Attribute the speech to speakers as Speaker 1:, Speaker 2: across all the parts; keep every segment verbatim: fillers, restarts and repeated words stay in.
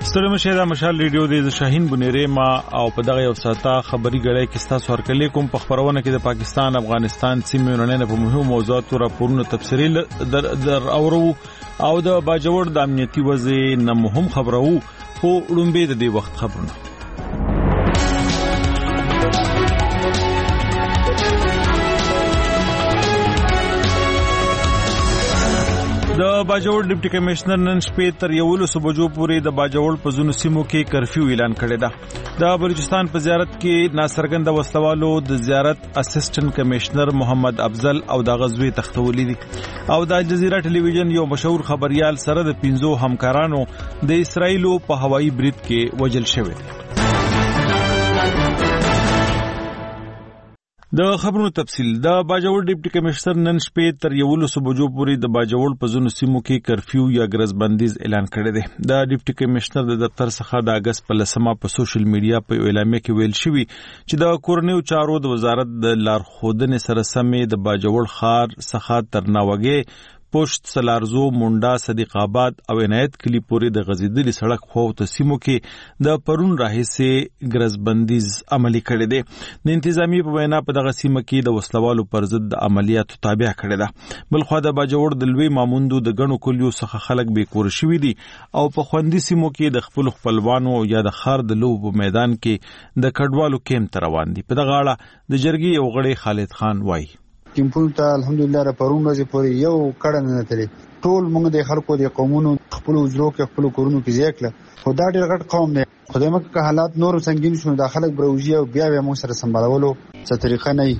Speaker 1: ستړي مشه دا مشال ریډیو د شاهین بنيري ما او په دغه یو ساته خبري غړې کې ستاسو ورکلې کوم په خبرونه کې د پاکستان افغانستان سیمې ورننه په مهمو موضوعاتو راپورونه تفصیلي در, در اورو او د باجوړ د امنیتي وضع نه مهم خبرو خو لومبه د دې وخت خبرونه د باجوړ ډیپټي کمشنر نن شپې تر یولسو بجو پورې د باجوړ په ځینو سیمو کې کرفیو اعلان کړی دی. د بلوچستان په زیارت کې ناڅرګنده وسلوالو د زیارت اسسټنټ کمشنر محمد افضل او د غزوی تختولی دي او د الجزیره ټلویزیون یو مشهور خبريال سره د پنځو همکارانو د اسرایلو په هوایي برید کې وژل شوی دي. د خبرونو تفصیل د باجوړ ډیپټي کمشنر نن شپې تر یولسو بجو پورې د باجوړ په ځینو سیمو کې کرفیو یا ګرځبندیز اعلان کړی دی. د ډیپټي کمشنر د دفتر څخه د اگست په لسمه په سوشل میډیا په اعلامیه کې ویل شوی چې د کورنیو چارو د وزارت د لارښودنې سره سمې د باجوړ ښار څخه تر ناوګي پوشت سلارزو مونډا صدیق آباد او عنایت کلی پورې د غزیدلی سړک خو ته سیمو کې د پرون راهیسه ګرځبندیز عملی کړی دی. د انتظامی په وینا په دغه سیمه کې د وسلوالو پر ضد د عملیاتو تابع کړی دی. بل خو د باجوړ د لوی ماموندو د غنو کلیو څخه خلک به کور شوی دي او په خوندي سیمو کې د خپل خپلوانو یا د خار د لوب میدان کې د کډوالو کیم تر روان دي. په دغه اړه د جرګي یو غړی خالد خان وایي
Speaker 2: کیمپونو ته الحمدلله را پرون ورځې پورې یو کړه نه تللی ټول موږ د خلکو د قومونو خپل وجرو کې خپل کورونو کې ځای کړه خو دا ډېر غټ قوم دی. خدای مکه که حالات نور سنگین شونه د خلک بروجي او بیا بیا موږ سره سمبالولو څه طریقه نه وي.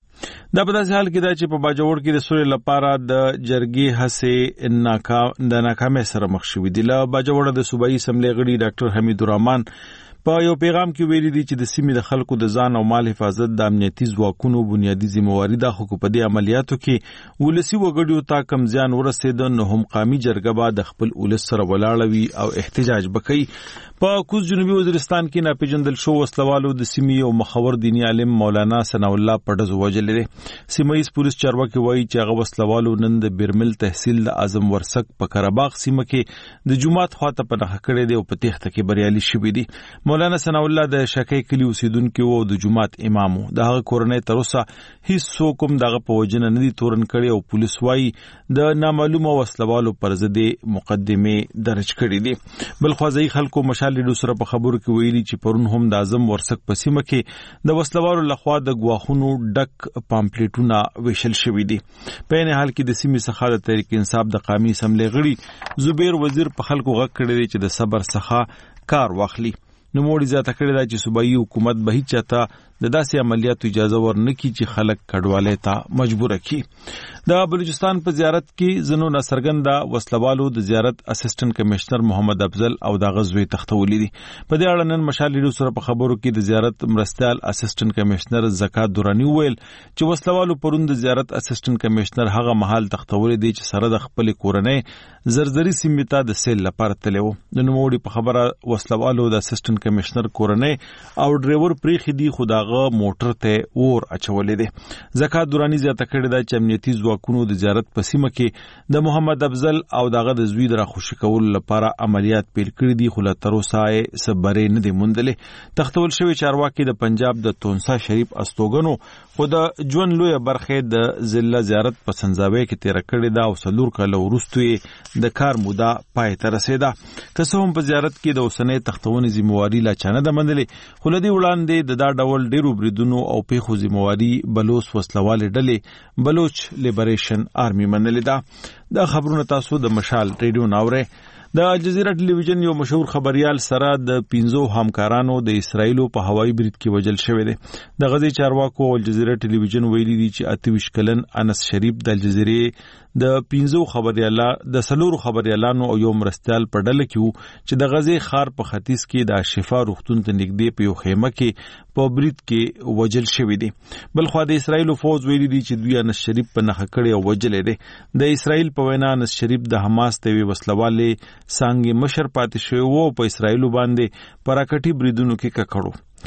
Speaker 1: دا په داسې حال کې دا چې په باجوړ کې د سولې لپاره د جرګې هڅې ناکام د ناکامۍ سره مخ شوې دي. له باجوړ د صوبایي اسمبلی غړي ډاکټر حمید الرحمن په یو پیغام کې ویلي دي چې د سیمې د خلکو د ځان او مال حفاظت د امنیتي ځواکونو بنیادی ذمہواری ده خو په دې عملیاتو کې ولسی وګړو ته کم ځان ورسېد نه هم قومي جرګه به د خپل ولس سره ولاړوي او احتجاج وکړي. په کوز جنوبي وزیرستان کې ناپېژندل شو وسلوالو د سیمې او مخور دینی عالم مولانا ثنا الله پډز وجل دي. سیمایي پولیس چارواکي وایي چې هغه وسلوالو نن د بیرمل تحصیل د اعظم ورسک په کرباغ سیمه کې د جمعات خواته په نخ کړي دي او په تخته کې بریالي شوي دي. مولانا ثنا الله د شکای کلی اوسیدونکو او د جمعات امامو د هغه کورنۍ تر اوسه هیڅ څوک دغه په وجنه نه دي تورن کړي او پولیس وایي د نامعلومه وسلوالو پر ضد مقدمه درج کړي دي. بل خوځي خلکو مشال لیدو سره په خبرو کې ویلي چې پرون هم د اعظم ورسک په سیمه کې د وسلوالو لخوا د غواخونو ډک پامپلیټونه ویشل شوي دي. په این حال کې د سیمې څخه د تحریک انصاف د قومي اسمبلی غړي زبیر وزیر په خلکو غږ کړی دی چې د صبر څخه کار واخلي. نو موړي زیاته کړی دا چې صوبایي حکومت به هیڅ چاته د داسې عملیاتو اجازه ورنکړي چې خلک کډوالۍ ته مجبور کړي. د بلوچستان په زیارت کې زنو ناڅرګنده وسلوالو د زیارت اسسټنټ کمشنر محمد افضل او د غزوی تختولی دي. په دې اړه نن مشال لیدو سره په خبرو کې د زیارت مرستيال اسسټنټ کمشنر زکات دورانی ویل چې وسلوالو پرون د زیارت اسسټنټ کمشنر هغه محل تختولی دي چې سره د خپل کورنۍ زرزري سیمې ته د سیل لپاره تلو. د نوموړي په خبره وسلوالو د اسسټنټ کمشنر کورنۍ او ډرایور پریخي دي خداغه موټر ته اور اچولې دي. زکات دورانی زیاته کړی دا چې امنیتي ځواکونو د زیارت په سیمه کې د محمد افضل او دغه د زوی د راخوشي کولو لپاره عملیات پیل کړي دي خو لا تر اوسه یې صبرې نه دي موندلې. تختول شوی چارواکي د پنجاب د تونسا شریف استوګنو خو د ژوند لویه برخه د ضلع زیارت په سنځاوي کې تیر کړي دا او سلور کله وروسته د کار موده پای ته رسیده. که څه هم په زیارت کې د اوسنۍ تختونې ذمہواری لا چانه د منلې خو لدی وړاندې د دا ډول ډیرو بریدونو او پیښو ذمہواری بلوچ وسلوال ډلې بلوچ لیبریشن آرمی منلې ده. دا خبرونه تاسو د مشال ریډیو ناوره. د الجزیره ټلویزیون یو مشهور خبريال سره د پنځو همکارانو د اسرایلو په هوایي برید کې وژل شوی دی. د غزي چارواکو او الجزیره ټلویزیون ویلي دي چې اته ویشت کلن انس شریف د الجزیره د پنځو خبرياله د سلورو خبريالانو او یو مرستيال په ډله کې چې د غزي خار په ختیځ کې د شفا روغتون ته نږدې په یو خیمه کې په برید کې وژل شوی دی. بل خو د اسرایلو فوج ویلي دي چې دوی انس شریف په نخ کړي او وژل دي. د اسرایل په وینا انس شریف د حماس ته وی وسلواله څنګه مشر پاتې شوی وو په اسرایلو باندې پراکټي بریدونو کې ککړو.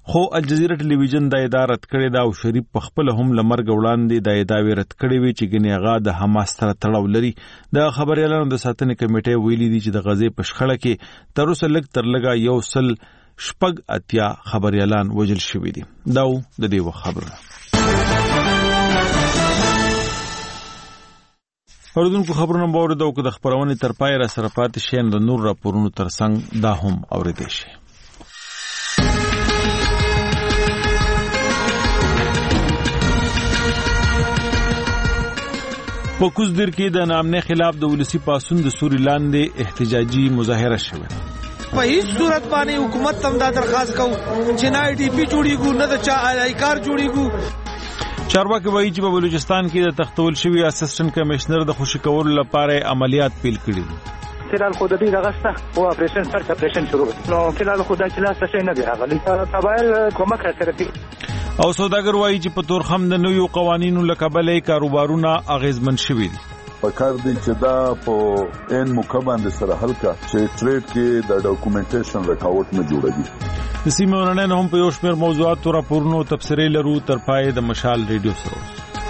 Speaker 1: خو الجزیره ټلویزیون دا ادعا رد کړې ده او شریف په خپل هم له مرګ وړاندې دا ادعاوې رد کړې وې چې ګنې هغه د حماس سره تړاو لري. د خبریالانو د ساتنې کمیټې ویلي دي چې د غزې په شخړه کې تر اوسه لږ تر لږه یو سل شپږ اتیا خبریالان وژل شوي دي. دا د دې وخت خبرونه. اوردونکو خبرونه به اورېدو که د خپرونې تر پای را سره پاتې شئ د نور راپورونو ترڅنګ دا هم اورېدی شي. په کوزدر کې د نامنه خلاف د ولسی پاسون د سوري لاندې احتجاجي مظاهره شوه.
Speaker 3: په هیڅ صورت باندې حکومت تم دا درخواست کوي چې نه آی ډی پی جوړیږي نه د چا آی کار جوړیږي.
Speaker 1: چارواکي وایي چې په بلوچستان کې د تختول شوی اسسټنټ کمشنر د خوشی کولو لپاره عملیات پیل کړي دي.
Speaker 4: فلال خود دې دغسته او اپریشن سره اپریشن شروع نو فلال خود چې لاس څه نه دی راغلی قبایل کومک راکړي.
Speaker 1: او سوداګر وایي چې په تورخم د نویو قوانینو لکبلې کاروبارونه اغیزمن شوي دي.
Speaker 5: پکار دی چې دا په ان مکمل سره حلقه چې ټریډ کې د ډاکومنټیشن ریکارډ نه جوړوي.
Speaker 1: د سیمه ورننه هم په یو شمېر موضوعاتو راپورونو تبصرې لرو تر پای د مشال ریډیو سره.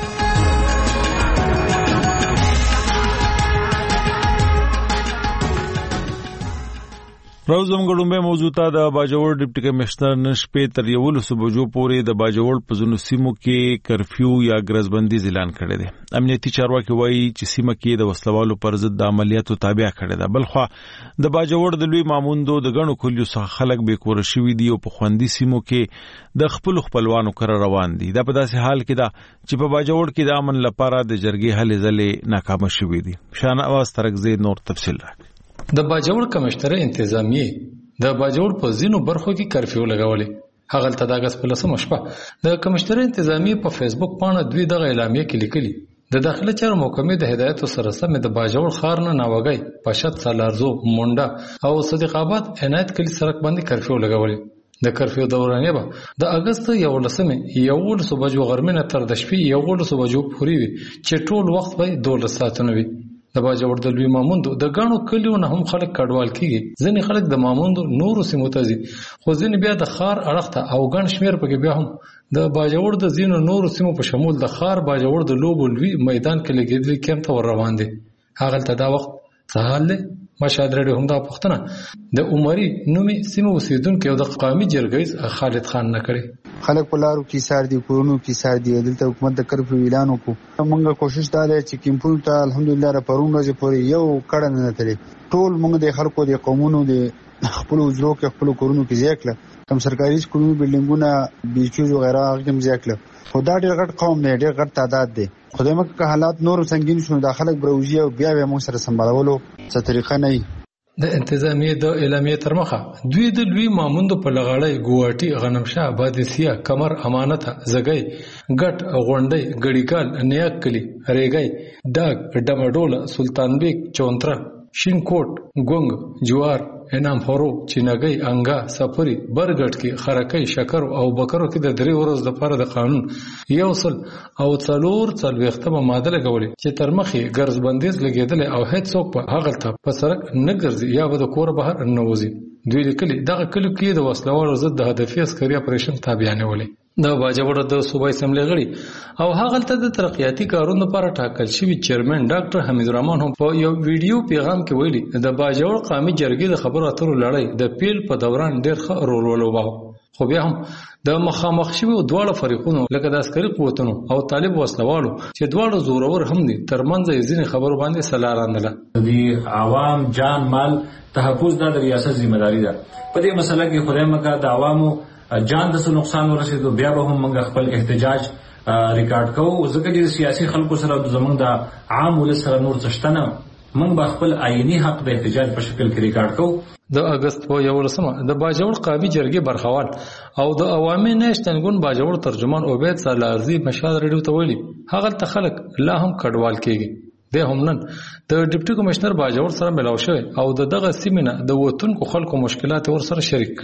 Speaker 1: روز زمګړومبه موضوع ته د باجوړ ډیپټي کمشنر نشپې تر یولسو بجو پورې د باجوړ په ځینو سیمو کې کرفیو یا ګرځبندي اعلان کړی دی. امنیتي چارواکي وایي چې سیمه کې د وسلوالو پر ضد د عملیاتو تابع کړی ده. بلخوا د باجوړ د لوی ماموندو د غنو کلیو څخه خلک به کور شوي دي او په خوندي سیمو کې د خپل خپلوانو کر روان دي. دا په داسې حال کې ده چې په باجوړ کې د امن لپاره د جرګې هلې ځلې ناکام شوي دي. شاهنواز ترکزی نور تفصیل راکړي.
Speaker 6: د باجوړ کمشنر انتظامیه د باجوړ په ځینو برخو کې کرفیو لګولې. هغه تل د اگست په لسمه شپه د کمشنر انتظامیه په فیسبوک باندې دوی دغه اعلامیه کې لیکلي د داخله چارو محکمې د هدایتو سره سم د باجوړ ښار نه ناوګي پشت سالارزو منډه او صدیق آباد عنایت کلی سړک باندې کرفیو لګولې. د کرفیو دورانیه به د اگست یولسمه یولسو بجو غرمنه تر د شپې یولسو بجو پورې وي چې ټول وخت به دولس ساعتونه وي. د باجوړ د لوی ماموندو د غاڼو کلیو نه هم خلک کډوال کیږي. ځینې خلک د ماموندو نورو سیمو ته ځي خو ځینې بیا د خار اړخته او ګڼ شمیر پکې بیا هم د باجوړ د ځینو نورو سیمو په شمول د خار باجوړ د لوبو لوی میدان کې لګیدل کېم ته ور روان دي. هغه ته دا وخت سهال له مشهد رډیو هم دا پښتنه د عمري نومي سیمو اوسیدونکو د قومي جرګې خالد خان نه کړي.
Speaker 2: خلک په لارو کې سار دي کورونو کې سار دي دلته حکومت د کرفیو اعلان وکړو. موږ کوشش دا لري چې کیمپونو ته الحمدلله را پرون ورځې پورې یو کړه نه تللی. ټول موږ د خلکو د قومونو د خپل وجرو کې خپل کورونو کې ځای کړل. کم سرکاري سکولونو بلډینګونه بیچوز وغیرہ هغه هم ځای کړل. خو دا ډېر غټ قوم دی ډېر غټ تعداد دی. خدای مکه که حالات نور سنگین شونه د خلک بروزي او بیا به موږ سره سمبالولو څه طریقه نه وي.
Speaker 6: د انتظامیه د اعلامیه تر مخه دوی د لوی ماموندو په لغړی ګواټي غنمشاه بادسیا کمر امانت زګي ګټ غونډي ګړیګال نیاک کلی ریګي ډاګ ډمډول سلطان بیگ چونترا شین کوټ ګونګ جوار انام هورو چینګي انګا سفری برګټ کې خرکې شکر او بکرو کې د درې ورځې لپاره د قانون یو سل او څلور څلوېښتمه ماده لګولې چې تر مخې ګرځ بندیز لګیدل او هیڅ څوک په هغه ته په سرک نه ګرځي یا به د کور بهر نه وځي. دوی لیکلي دغه کلیو کې د وسلوالو ضد د هدفي عسکري اپریشن تابعانولې. د باجوړ د صوبایي اسمبلی غړي او هغه ته د ترقیاتي کارونو لپاره ټاکل شوی چیرمن ډاکټر حمید الرحمن هم په یو ویډیو پیغام کې ویلي د باجوړ قومي جرګې د خبرو اترو لړۍ د پیل په دوران ډېر ښه رول ولوباوه. خو بیا هم د مخامخ شوي دواړه فریقونو لکه د عسکري قوتونو او طالب وسلوالو چې دواړه زورور هم دي ترمنځ یې ځینې خبرو باندې سلا راندله.
Speaker 7: د عوام جان مال تحفظ د ریاست ذمہ داری ده. په دې مسله کې خدای مکه د عوامو جان د څه نقصان ورسېدو بیا به هم موږ خپل احتجاج ریکارډ کوو ځکه چې سیاسي خلکو سره زموږ د عام ولس سره نور څه شته نه. موږ به خپل آئینی حق د احتجاج په شکل کې ریکارډ کوو.
Speaker 6: د اگست په یولسمه د باجوړ قومي جرګې برخوال او د عوامي نشتنګون باجوړ ترجمان عبید سالارزي مشال ریډیو ته ویلي هغه ته خلک لا هم کډوال کېږي. د هم نن د ډیپټي کمشنر باجوړ سره ملاو شوی او د دغه سیمینه د وطنکو خلکو مشکلات ور سره شریک کړي.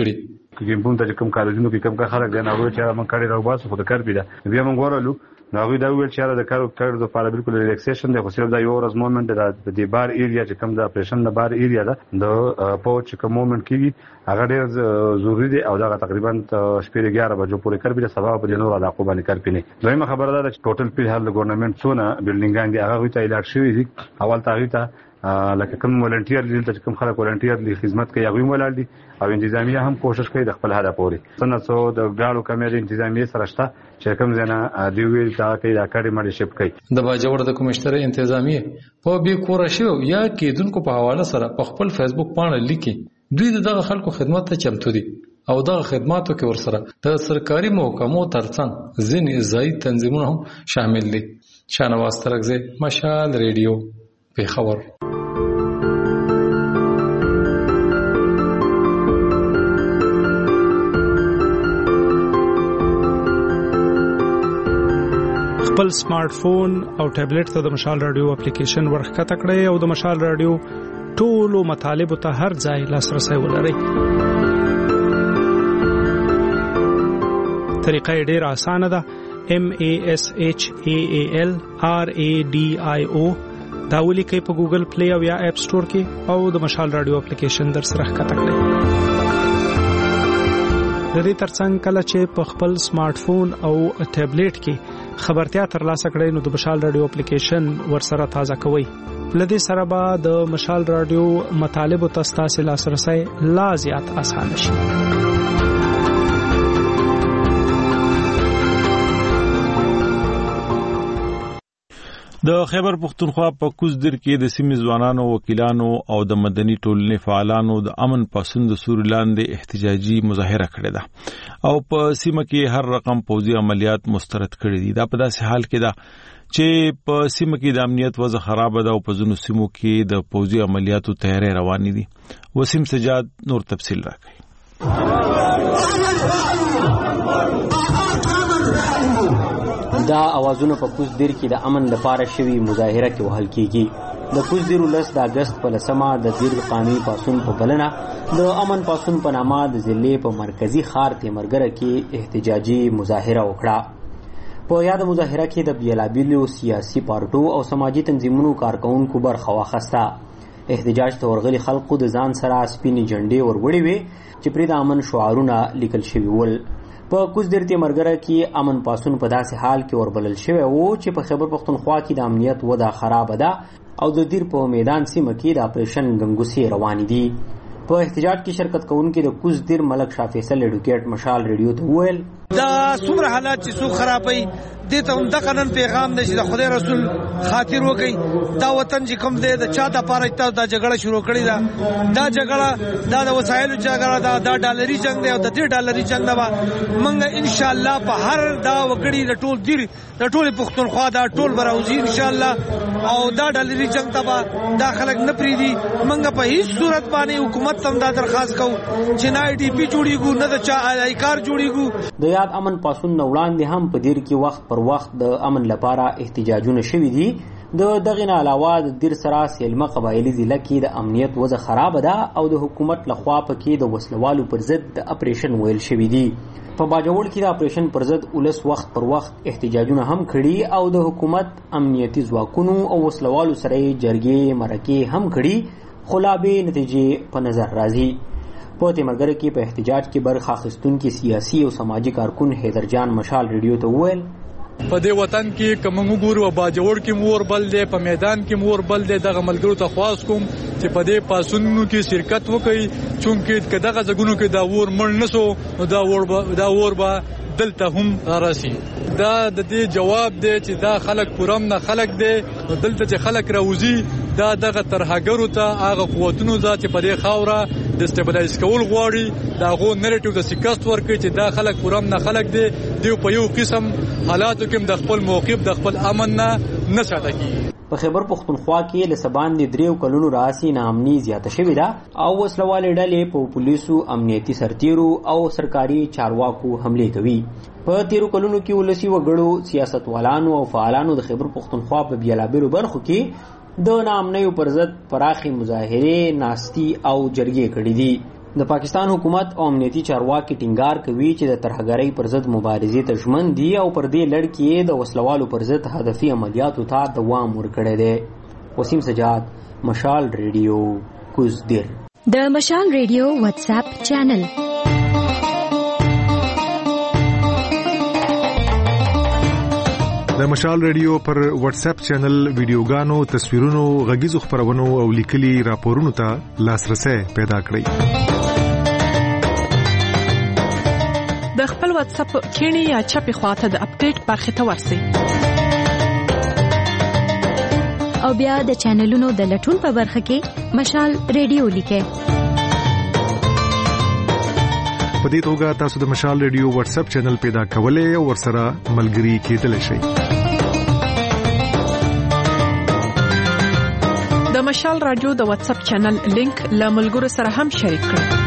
Speaker 8: کیمپون ته کوم کالجونو کې کوم کا خلک دی نه وایي چې موږ کړي راو باسو خو د کار پیدا بیا موږ ورالو نو هغه دا ویل چې دا کار کار د لپاره بالکل ریلیکسیشن دی خو صرف دا یو ورځ مومنت د دې بار ایریا چې کوم د اپریشن د بار ایریا ده د پوچ کوم مومنت کیږي هغه ډېر ضروری دی او دا تقریبا شپږ اګیاره بجو پورې کار پیدا سبا په نور علاقو باندې کار پینې دویمه خبره ده چې ټوټل په حال د ګورنمنت څونه بلډینګان دي هغه ته علاج شوی دي اول تاریخ ته لکه کوم ولنټیر دي چې کوم خلک ولنټیر دي خدمت کوي هغه ولر دي او انتظامیه هم کوشش کوي د خپل هدف پورې څنګه څو د ګاړو کمیټې انتظامیه سره شته چې کوم ځنه دی ویل تا کوي دا کاري مړ شپ کوي
Speaker 6: د باجوړ د کمشنر انتظامیه په بي کور شو یا کېدونکو په حواله سره په خپل فیسبوک باندې لیکي دوی دغه خلکو خدمت ته چمتو دي او دغه خدماتو کې ورسره د سرکاري محکمو ترڅنګ ځینې ځای تنظیمونه هم شامل دي. شاهنواز ترکزی، مشال ریډیو، پیښور.
Speaker 9: خپل سمارټ فون او ټابلیټ ته د مشال رادیو اپلیکیشن ورخکته کړئ او د مشال رادیو ټولو مطالبه ته هر ځای لاسرسي ولرئ. طریقه ډیره اسانه ده. M A S H A A L R A D I O دا ولیکئ په ګوګل پلی او یا اپ سٹور کې او د مشال رادیو اپلیکیشن در سره ښکته کړئ. د دې ترڅنګ کله چې په خپل سمارټ فون او ټابلیټ کې خبرتیا ترلاسه کړئ نو د مشال رادیو اپلیکیشن ورسره تازه کوئ. لدې سره به د مشال رادیو مطالب او تاسو لاسرسي لا زیات اسانه شي.
Speaker 1: د خیبر پختونخوا په کوزدر کې د سیمې ځوانانو وکیلانو او د مدني ټولنې فعالانو د امن پاسون د سوري لاندې احتجاجي مظاهره کړې ده او په سیمه کې هر رقم پوځي عملیات مسترد کړي دي. دا په داسې حال کې ده چې په سیمه کې د امنیت وضع خراب ده او په ځینو سیمو کې د پوځي عملیاتو تیاری روانې دي. وسیم سجاد نور تفصیل راکړي.
Speaker 10: دا اوازونه په کوزدر کې د امن لپاره شوی مظاهره کې وهل کیږي. د کوزدر ولس د اگست په لسمه د دیر قانوني پاسون په بلنه د امن پاسون په نامه د ضلع په مرکزی ښار تیمرګره کې احتجاجي مظاهره وکړه. په یاد مظاهره کې د بیلابیلو سیاسي پارټو او سماجی تنظیمونو کارکونکو برخه واخیسته. احتجاج ته ورغلي خلکو د ځان سره سپینې جنډې ورغړې وې چې پرې د امن شعارونه لیکل شوي ول. په کوزدر تیمرګره کې امن پاسون په داسې حال کې وربلل شوی وو چې په خیبر پختونخوا کې د امنیت وضع خراب ده او د دیر په میدان سیمه کې د اپریشن ګنګوسې روان دي. په احتجاج کې شرکت کوونکي د کوزدر ملک شاه فیصل ایډوکیټ مشال ریډیو ته وویل
Speaker 3: دا څومره حالات چې څو خرابوي دې ته هم د قانون پیغام نشي د خدای رسول خاطر وکي دا وطن چې کوم دی د چا د پاره ته دا جګړه شروع کړې ده. دا جګړه دا د وسایلو جګړه ده، دا ډالري جنگ دی او د دې ډالري جنگ دا موږ ان شاء الله په هر دا وګړي د ټول دیر د ټول پښتونخوا دا ټول براوزي ان شاء الله او دا ډالري جنگ ته دا خلک نه پریدي. موږ په هیڅ صورت باندې حکومت ته دا درخواست کوو چې نه آی ډي پی جوړیږي نه د چا آی کار جوړیږي.
Speaker 10: د یاد امن پاسون نه وړاندې هم په دیر کې وخت پر وخت د امن لپاره احتجاجونه شوي دي. د دغه نه علاوه د دیر سره سیلمه قبایلی ضلع کې د امنیت وضع خراب ده او د حکومت لخوا پکې د وسلوالو پر ضد د اپریشن ویل شوي دي. په باجوړ کې د اپریشن پر ضد ولس وخت پر وخت احتجاجونه هم کړي او د حکومت امنیتي ځواکونو او وسلوالو سره جرګې مرکې هم کړي خو لا به نتیجې په نظر راځي. په تیمرګره کې په احتجاج کې برخه اخیستونکي سیاسي او سماجی کارکون حیدر جان مشال ریډیو ته وویل
Speaker 11: په دې وطن کې کوم وګورو باجوړ کې مور بل دی په میدان کې مور بل دی دغه ملګرو ته خواست کوم چې په دې پاسونو کې شرکت وکړي چونکه دغه ځګونو کې دا ور مړ نسو دا ور دا ور با دلته هم راسي. دا د دې جواب دی چې دا خلک پرم نه خلک دی دلته چې خلک راوځي دا دغه ترهګرو ته هغه قوتونو ذات په دې خاوره د استابلایز کول غواړي دا غو نریټیو د سیکاست ورکړي چې دا خلک پرم نه خلک دی دی په یو قسم حالاتو کې د خپل موقف د خپل امن نه نه ساته کیږي.
Speaker 10: په خیبر پختونخوا کې لسبان د دریو کلونو راسي نامني زیاته شوې ده او وسلوالې ډلې په پولیسو امنیتي سرتیرو او سرکاري چارواکو حمله کوي. په تیرو کلونو کې ولسی وګړو سیاستوالانو او فعالانو د خیبر پختونخوا په بیلابیلو برخو کې د نامنیو پر ضد پراخي مظاهره ناستی او جرګې کړې دي. د پاکستان حکومت او امنیتي چارواکي ټینګار کوي چې د ترهګرۍ پر ضد مبارزې ته ژمن دي او پر دې لړ کې د وسلوالو پر ضد هدفي عملیاتو ته دوام ورکړی دی. وسیم سجاد، مشال ریډیو، کوزدیر.
Speaker 12: د مشال ریډیو واتس اپ چینل.
Speaker 13: د مشال ریډیو پر واتس اپ چینل ویډیوګانو، تصویرونو، غږیزو خبرونو او لیکلي راپورونو ته لاسرسي پیدا کړئ.
Speaker 14: د خپل واتس اپ کینی یا چپی خواته د اپډیټ برخه ته ورسئ
Speaker 12: او بیا د چینلونو د لټون په برخه کې مشال ریډیو لیکئ.
Speaker 13: په دې توګه تاسو د مشال ریډیو واتس اپ چینل پیدا کولای او ورسره ملګري کېدلی شئ.
Speaker 14: د مشال رادیو د واتس اپ چینل لینک له ملګرو سره هم شریک کړئ.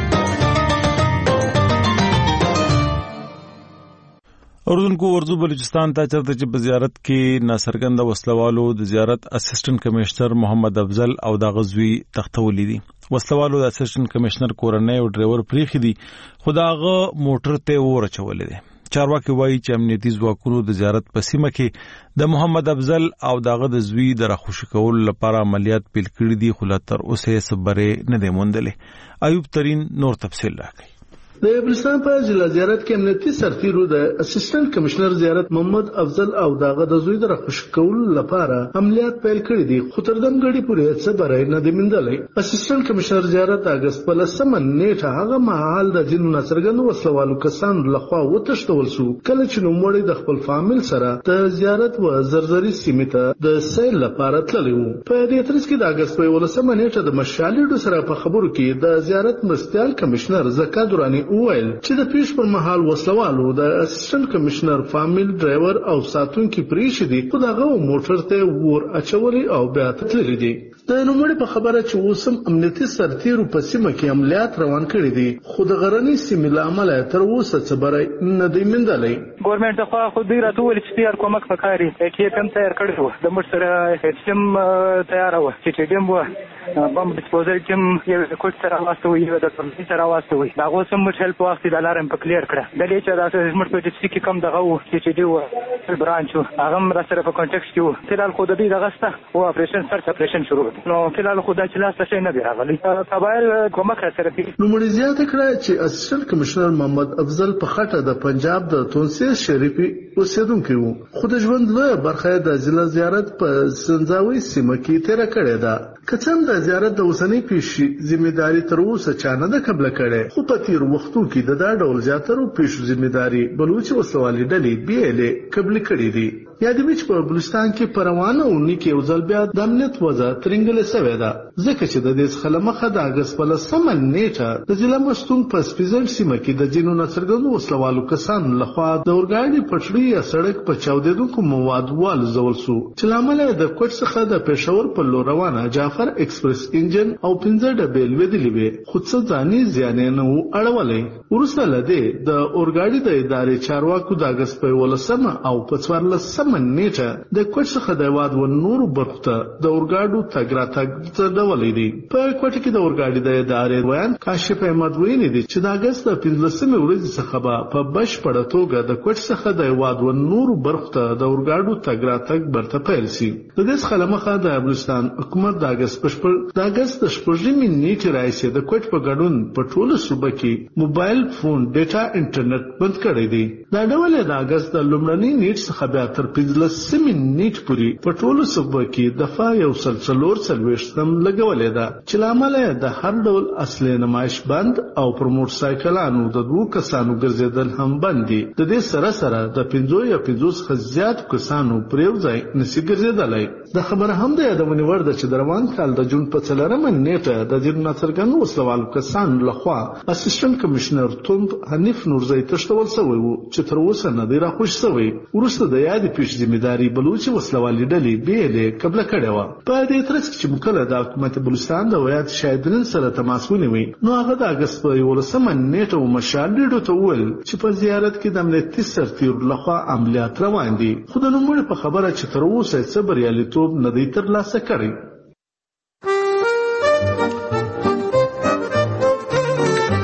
Speaker 1: اردوونکو ورځو بلوچستان ته چرته چې په زیارت کې ناڅرګنده وسلوالو د زیارت اسسټنټ کمشنر محمد افضل او د غزوی تختولې دي. وسلوالو د اسسټنټ کمشنر کورنۍ او ډرایور پریخي دي، خو داغه موټر ته ورچولې دي. چارواکي وایي چې امنیتي ځواکونو د زیارت په سیمه کې د محمد افضل او داغه د زوی د راخوشي کولو لپاره عملیات پیل کړي دي، خو لا تر اوسه صبرې نه دی موندلې. ایوب ترين نور تفصیل راکړي.
Speaker 15: د بلوچستان په ضلع زیارت کې امنیتي سرتیرو د اسسټنټ کمشنر زیارت محمد افضل او داغه د زوی د راخوشي کولو لپاره عملیات پیل کړي دي، خو تر دم غړي پورې څه برای نه دی موندلې. اسسټنټ کمشنر زیارت د اگست په لسمه نیټه هغه مهال د جنو ناڅرګندو وسلوالو کسانو لخوا وتښتول شو، کله چې نوموړی د خپل فامیل سره د زیارت و زرزري سیمې ته د سیل لپاره تللی وو. په دې ترڅ کې د اگست په لسمه نیټه د مشالډو سره په خبرو کې د زیارت مرستیال کمشنر زکا دورانی وویل چې د پیښ پر مهال وسلوالو د اسسټنټ کمشنر فامیل ډرایور او ساتونکي پریښي دي، خو دغه موټر ته ور اچولي او بیا تللی دي. د نوموړي په خبره چې اوسم امنیتي سرتیرو په سیمه کې عملیات روان کړي دي، خو د غرنۍ سیمې له امله تر اوسه څه بری نه دی موندلی.
Speaker 4: ګورنمنټ د خوا خو دوی راته وویل چې تیار کومک پکاري، ای ټي ایم تیار کړی وو، د موږ سره هیڅ هم تیاره وه، چې ټي ډي ایم وه، بم ډسپوزل چې یو کوټ سره واستوي، یو د ترمنځ سره واستوي، د هغه سم موږ هیلپ واخلي د لارم په کلیر کړه. د دې چې د زموږ په ډیسټریکټ کې کم دغه وو چې ټي ډي وو برانچ وو، هغه هم را سره په کانټیکټ کې وو. فلحال خو د دې دغه سته او اپریشن سرچ اپریشن شروع نو فلحال خو دا چې لاس څه نه دی راغلی. قبایل کومک را سره کوي.
Speaker 15: نوموړي زیاته کړه چې اسسټنټ کمشنر محمد افضل په خټه د پنجاب د تونسي شریفي اوسیدونکی وو، خو د ژوند لویه برخه د ضلع زیارت په سنځاوي سیمه کې تیره کړې ده. که څنګه د زیارت د اوسنۍ پیښې ذمہداري تر اوسه چا نه ده قبله کړې، خو په تیر وختو کې د دا ډول زیاترو پیښو ذمہداري بلوچ وسلوالي ډلې بي ال قبل کړې دي. یادوي چې په بلوچستان کې پروانه اونۍ کې یو ځل بیا د امنیت وضع ترنګلې سوې ده، ځکه چې د دې څخه مخه د اگست په لسمه نیټه د ضلع مستون په سپیزل سیمه کې د جنو ناڅرګندو وسلوالو کسانو لخوا د اورګاډي پټړۍ یا سړک په چاودېدونکو موادو والوزول شو، چې له امله د کوټ څخه د پېښور په لور روانه جعفر ایکسپریس انجن او پنځه ډبې لوېدلې وې، خو څه ځاني زیان یې نه و اړولی. وروسته له دې د اورګاډي د ادارې چارواکو د اګست په یولسمه او په څوارلسمه نیټه د کوټ څخه د هېواد و نورو برخو ته د اورګاډو تګ راتګ ځنډولی دی. په کوټه کې د اورګاډي د ادارې ویان کاشف احمد ویلي دی چې د اګست د پنځلسمې ورځې څخه به په بشپړه توګه د کوټ څخه د هېواد و نورو برخو ته د اورګاډو تګ راتګ برته پیل شي. د دې څخه له مخه د بلوچستان حکومت د اګست د اګست د شپږمې نیټې راهیسې د کوټ په ګډون په ټوله صوبه کې موبایل فون ډیټا انټرنیټ بند کړی دی. دا ډول د اګست د لومړنۍ نیټ څخه بیا تر پنځلسمې نیټ پورې په ټوله صوبه کې دفعه یو سل څلور څلوېښتم لګولې ده، چې له امله د هر ډول اصلي نمایش بند او پر موټر سایکلانو د دوو کسانو ګرځېدل هم بند دي. د دې سره سره د پنځو یا پنځو څخه زیات کسانو پر یو ځای نشي ګرځېدلی. د خبره هم د یادونې وړ ده چې د روان کال د جون په څلورمه نیټه د ځینو ناڅرګندو وسلوالو کسانو لخوا اسسټنټ کمشنر توند حنیف نورزی تښتول شوی و، چې تر اوسه نه دی راخوش شوی. وروسته د یادې پیښې ذمہداري بلوچ وسلوالي ډلې بي ال قبله کړې وه. په دې ترڅ کې چې موږ کله د حکومت بلوچستان د ویات شاهدین سره تماس ونیوی، نو هغه د اګست په یولسمه نیټه و مشال ډیډو ته وویل چې په زیارت کې د امنیتي سرتیرو لخوا عملیات روان دي، خو د نوموړي په خبره چې تر اوسه څه بریالیتوب نه دی ترلاسه کړی.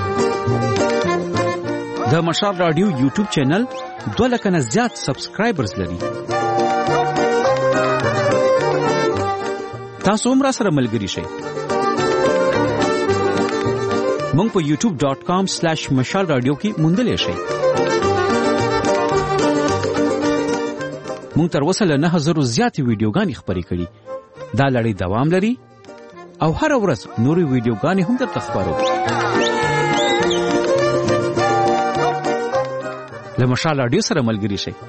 Speaker 16: د مشال رادیو یوټیوب چینل دوه لکه نه زیات سبسکرایبرز لري. تاسو هم راسره ملګري شئ. مونږ په یوټیوب ډاٹ کام سلیش مشال رادیو کې موندلی شئ. مونږ تر اوسه له نه زرو زیاتې ویډیوګانې خپرې کړي. دا لړۍ دوام لري او هر ورځ نورې ویډیوګانې هم درته خپرو. له مشال رادیو سره ملګري شئ.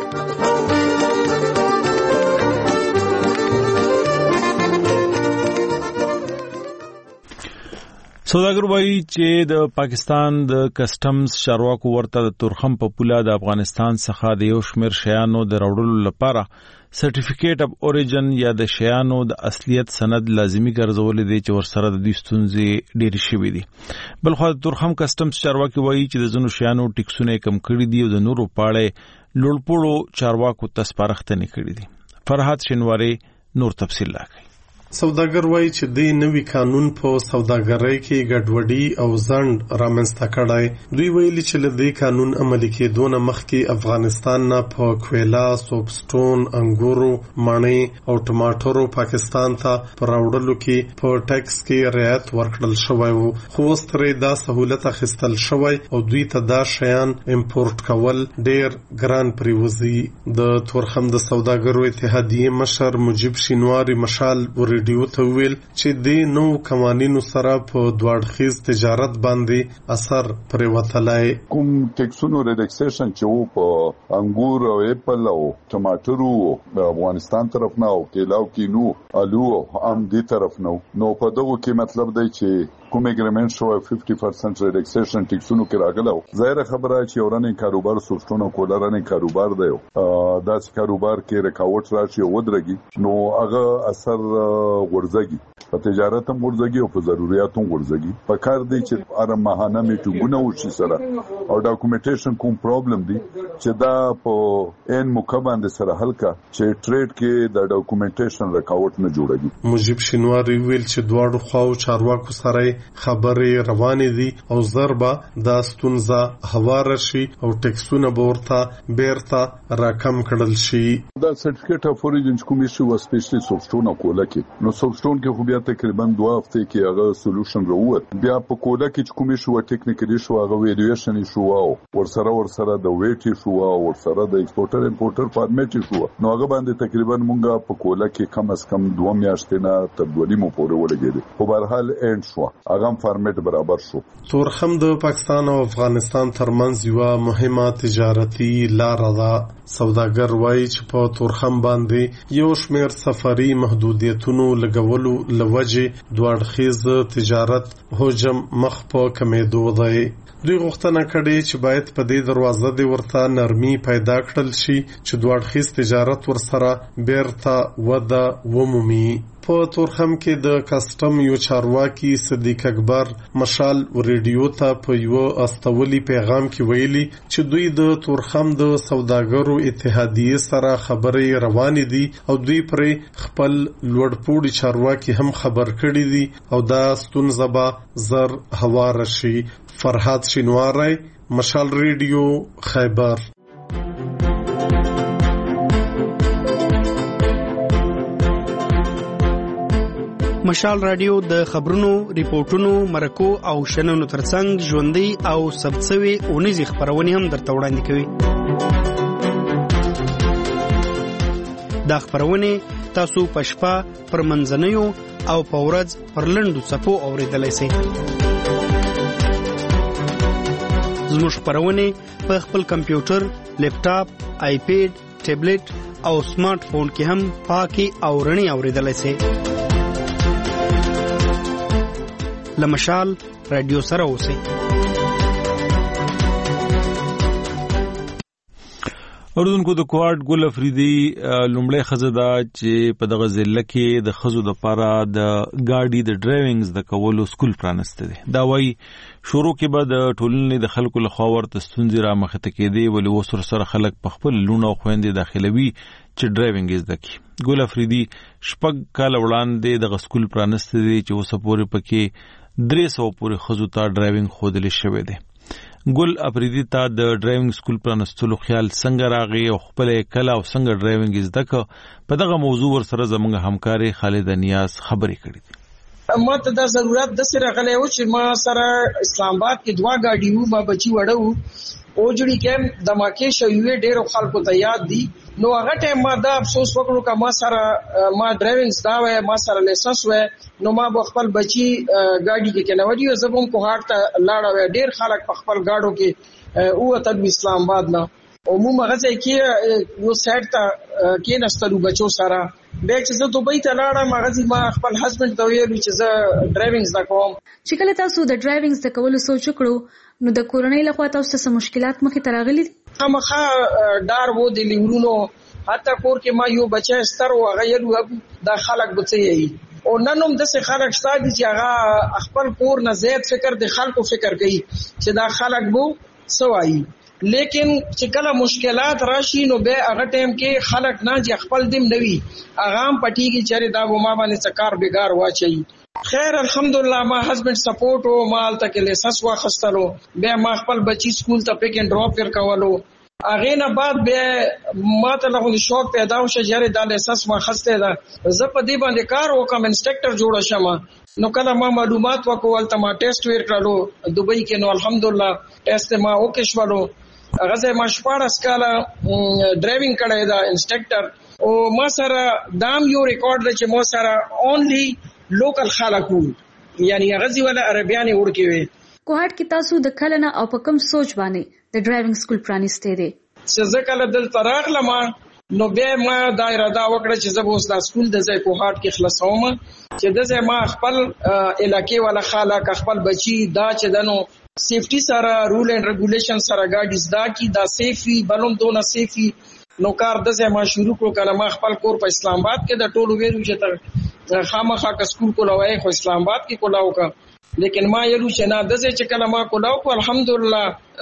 Speaker 1: سوداګر وایي چې د پاکستان د کسټمز چارواکو ورته د تورخم په پوله د افغانستان څخه د یو شمېر شیانو د راوړلو لپاره سرټیفیکیټ اف اوریجن یا د شیانو د اصلیت سند لازمی ګرځولې دي چې ورسره د دې ستونزې ډېرې شوې دي. بلخو د تورخم کسټمز چارواکي وایي چې د ځینو شیانو ټیکسونه کم کړي دي او د نورو پاړې لوړپوړو چارواکو ته سپارښتنې کړې دي. فرحات شینواری نور تفصیل راکړي.
Speaker 17: سوداګر وایي چې د نوي قانون په سوداګرۍ کې ګډوډي او ځنډ رامنځته کړی. دوی ویلي چې له دې قانون عملي کېدو نه مخکې افغانستان نه په کویلا، سوپسټون، انګورو، مڼې او ټماټرو پاکستان ته پر راوړلو کې په ټیکس کې رعایت ورکړل شوی و، خو اوس ترې دا سهولت اخیستل شوی او دوی ته دا شیان امپورټ کول ډېر ګران پریوزي. د تورخم د سوداګرو اتحادیې مشر مجیب شینواری مشال ریډیو ته ویل چې د نو قوانینو سره په دواړخیز تجارت باندې اثر پرې وتلای.
Speaker 5: کوم ټیکسونو ریډکسیشن چې وو په انګور او اپل او ټماټرو د افغانستان طرف نه او کیلاو کینو الو هم دې طرف نه نو په دغه کې مطلب دی چې کوم اګریمنت شو پنځه پرسنټ ریډکسیشن ټیکسونو کې راغلو. ظاهر خبره چې اورانه کاروبار سوستونه کولرانه کاروبار دی دا چې کاروبار کې رکاوټ راشي او ودرګي نو هغه اثر ورزګي په تجارت هم ورزګي او په ضرورت هم ورزګي. په کار دی چې اره ماهانه میټینګونه وشي سره او ډاکومېنټیشن کوم پرابلم دی چې دا په ان مکمل سره حل کا چې ټریډ کې د ډاکومېنټیشن رکاوټ نه جوړږي.
Speaker 17: مجیب شینواری ویل چې دواړو خواو چارواکو سره خبرې روانې دي او ضربه دا ستونزه هوار شي او ټیکسونه ورته بیرته راکم کړل شي.
Speaker 5: دا سرټیفیکیټ اف اوریجن کوم شي و سپیشلی سوفټونه کوله کې نو سوفټون کې خو بیا تقریبا دوه هفته کې هغه سولوشن راووت. بیا په کوله کې کوم شي و ټیکنیکلی شو هغه ویډیویشن شو او ورسره ورسره د ویټ شو او ورسره د ایکسپورټر امپورټر فارمیټ شو نو هغه باندې تقریبا مونږه په کوله کې کم از کم دوه میاشتې نه تر دوه نیمو پورې ولګېدل. په هر حال اینډ شو هغه فارمیټ برابر شو.
Speaker 17: تورخم د پاکستان او افغانستان ترمنځ یو مهمه تجارتي لار ده. سوداګر وایي چې په تورخم باندې یو شمېر سفري محدودیتونو لګولو لوجه دوړخیز تجارت حجم مخ په کمیدو دی. دوی غوښتنه کړې چې باید په دې دروازه دی ورته نرمي پیدا کړل شي چې دوړخیز تجارت ورسره بیرته وده ومومي. په تورخم کې د کسټم یو چارواکي صدیق اکبر مشال ریډیو ته په یو استولی پیغام کې ویلي چې دوی د تورخم د سوداګرو اتحادیې سره خبرې روانې دي او دوی پر خپل لوړپوړي چارواکي هم خبر کړي دي او دا ستونزه به زر هوار شي. فرحات شینواری مشال ریډیو خیبر.
Speaker 18: مشال رادیو د خبرونو، ریپورتونو، مرکو او شننو ترڅنګ ژوندۍ او ثبتسوي اونیزې خبرونه هم درته وړاندې کوي. دا خبرونه تاسو په شپه پر منځنیو او په ورځ پر لنډو صفو اوریدلای شئ. زموږ خبرونه په خپل کمپیوټر، لیپټاپ، آیپیډ، ټابلیټ او سمارټ فون کې هم پاکي او رڼي اوریدلای شئ. لمشال رادیو سره اوسئ.
Speaker 1: اوردونکو د کوارډ ګل افریدي لومړی خزه دا چې په دغه ضلع کې د خزو د پاره د ګاډي د ډرایوینګز د کولو سکول پرانسته دي. دا وایي شروع کې به د ټولنې د خلکو له خوا ورته ستونزې را مخته کېدې ولې اوس سره خلک په خپل لونه او خويندې داخلوي چې ډرایوینګ زده کړي. ګل افریدي شپږ کال وړاندې د سکول پرانسته دي چې اوس پورې پکې درې سوه پورې خزو ته ډرایوینګ خودلې شوې ده. ګل اپریدي ته د ډرایوینګ سکول پرانستلو خیال څنګه راغی او خپل کله او څنګه ډرایوینګ زده کړ په دغه موضوع ور سره زموږ همکاري خالد نیاز خبرې کړې دي.
Speaker 19: ما ته دا ضرورت د سره غلې و چې ما سره اسلام آباد کې دوا گاډي وو ما بچي وړو او جوړی کې د ماکه شوی ډېر خلکو ته یاد دي. نو هغه ټیم ما دا افسوس وکړو چې ما سره ما ډرایوینګ زده وای ما سره لایسنس وای نو ما خپل بچي گاډي کې کنه وډیو زبون کو هارت لاړ وای ډېر خلک په خپل گاډو کې او ته اسلام آباد نه او مو مغزه کې یو سایت ته کې نستلو بچو سره به چې زه دوبۍ ته لاړم مغزي ما خپل هسبند ته ویل چې زه ډرایوینګ زده کوم.
Speaker 12: چې کله تاسو د ډرایوینګ زده کولو سوچ وکړو نو د کورنۍ لخوا تاسو څه مشکلات مخې ته راغلي؟
Speaker 19: خامخا ډار وو د لیورونو حتی کور کې ما یو بچی ستر و غیرو د خلک بچي او نن هم د څه خلک ستادي چې هغه خپل کور نه زیات فکر د خلکو فکر کوي چې دا خلک بو سوای لیکن چې کله مشکلات راشي نو به هغه ټیم کې خلک نه چې خپل دیم نوي هغه هم پټیږي چې دا و ما باندې څکار بیګار واچي. خیر الحمدلله ما هسبند سپورټ او مال تک لیسنس واخستلو به ما خپل بچی سکول ته پک اینڈ ډراپ ور کولو اغه نه بعد به ما ته له شوق پیدا وشه چې دا لیسنس ما خسته ده زه په دې باندې کار وکم انسټرکټر جوړ شم نو کله ما معلومات وکول ته ما ټیسټ ور کړلو دوبۍ کې نو الحمدلله ټیسټ ما وکړ شولو هغه ما شپږ کاله ډرایوینګ کړی دا انسټرکټر او ما سره دام یو ریکارډ د چې ما سره اونلی لوکل خلکو یعنی غزي ولا عربياني ورکی وي.
Speaker 12: کوهات کې تاسو د کلنه او په کوم سوچ باندې د ډرایوینګ سکول پرانیسته دي؟
Speaker 19: چې زه کله دل تراغ لما نو به ما دایره دا وکړه چې زه اوس د سکول د ځای کوهات کې خلاصوم چې د ځای ما خپل علاقې ولا خلک خپل بچي دا چې دنو سیفټي سره رول اینڈ ریګولیشن سره ګاډي زدا کی دا سیفي بلوم دونه سیفي نو کار د ځای ما شروع کړ کله ما خپل کور په اسلام آباد کې د ټولو ویرو چې تر خامخا کا سکول کولای خو اسلام آباد کې کولاو کا لیکن ما یلو چې نه د ځای چې کله ما کولاو کو الحمدلله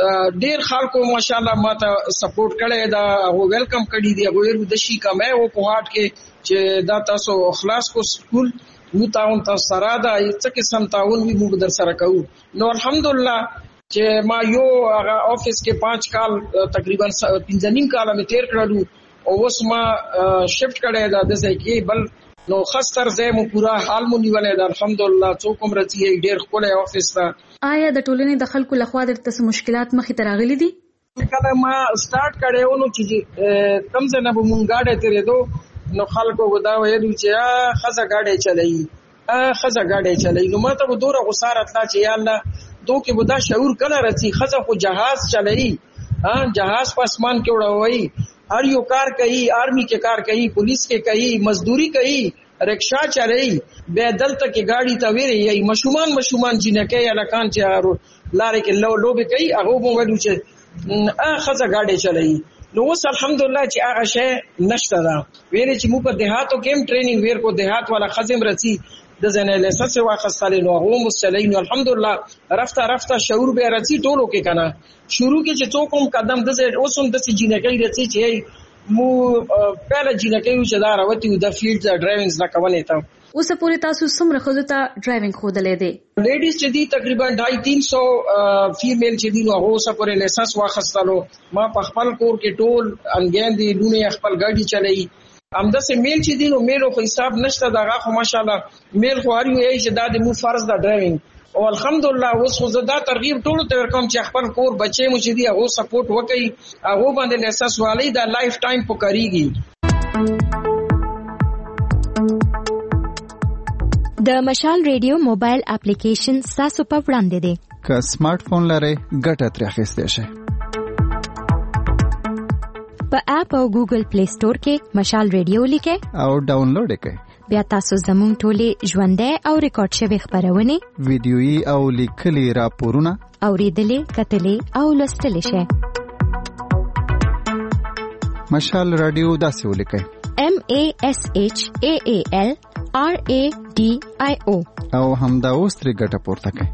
Speaker 19: ډیر خلکو ماشاءالله ما ته سپورټ کړي دا او ویلکم کړي دی هغه ورو د شي کمه او کوهات کې چې دا تاسو اخلاص کو سکول نو تاون تاسو سره دا چې قسم تاون وی موږ در سره کوو نو الحمدلله چې ما یو هغه افیس کې پانچ کال تقریبا پنځه نیم کال مې تیر کړلو او اوس ما شفت کړی دا د ځای کې بل نو خستر زه مو پورا حال مو نیولې ده الحمدلله څوک هم راځي ډېر خپل افیس ته.
Speaker 12: آیا د ټولنې د خلکو لخوا د تاسو مشکلات مخې ته راغلي دي؟
Speaker 19: کله ما سٹارټ کړو نو چې کم څه نه مونږ گاډي تیرې دو نو خلکو ودا ویلو چې خزه گاډي چلایي ا خزه گاډي چلایي نو ماته و دوره غسارت لا چې یا الله دو کې ودا شعور کله راځي خزه خو جهاز چلایي ها جهاز په اسمان کې وړوي हर यो कार कही आर्मी के कार कही पुलिस के कही मजदूरी कही रिक्शा चलाई बेदल तक की गाड़ी तवेरे यही मशुमान मशुमान जिने के अलकान चारो लारे के लो लो be कही अगो मोगलू चे आ खजा गाड़ी चलाई نو وس الحمدلله چې هغه شی نشته دا ویلې چې موږ په دیهاتو کې ټریننګ ویر کو دیهات والا خزم رسی د زنه لیسنس واخستل نو هغه مسلین الحمدلله رفته رفته شعور به رسی ټولو کې کنه شروع کې چې څوک هم قدم د اوسم د سجینګي رسی چې مو پهله جینګي چې دا راوتی د فیلډ د ډرایوینګ زده کولې ته
Speaker 12: اوس پوری تاسو څومره خزو ته ډرایوینګ خودلې دي؟
Speaker 19: لیډیز چې دي تقریبا ډائی تین سو فیمیل چې دي نو هغه سپورې لیسنس واخستلو ما په خپل کور کې ټول انګین دي لونه خپل ګاډي چلایي همدا سه میل چې دي نو میلو خو حساب نشته دغه خو ماشاءالله میل خو اړ یو چې دا د مو فرض د ډرایوینګ او الحمدلله اوس خو زدا ترغیب ټول ته ورکوم چې خپل کور بچي مو چې دي هغه سپورټ وکړي هغه باندې لیسنس والی دا لایف ټایم پکاريږي.
Speaker 12: د مشال ریډیو موبایل اپلیکیشن تاسو په وړاندې دی.
Speaker 20: که سمارټ فون لرئ ګټه ترې اخیستی شئ.
Speaker 12: په اپ او ګوګل پلی سٹور کې مشال ریډیو لیکئ
Speaker 20: او ډاونلوډ کړئ.
Speaker 12: بیا تاسو زموږ ټولې ژوندۍ او ریکارډ شوي خبرونه
Speaker 20: ویډیويي او لیکلي راپورونه
Speaker 12: اوریدلې کتلې او لوستلې شئ.
Speaker 20: مشال رادیو داسې ولیکئ
Speaker 12: M A S H A A L R A D I O
Speaker 20: او همدا اوس ترې ګټه پورته کړئ.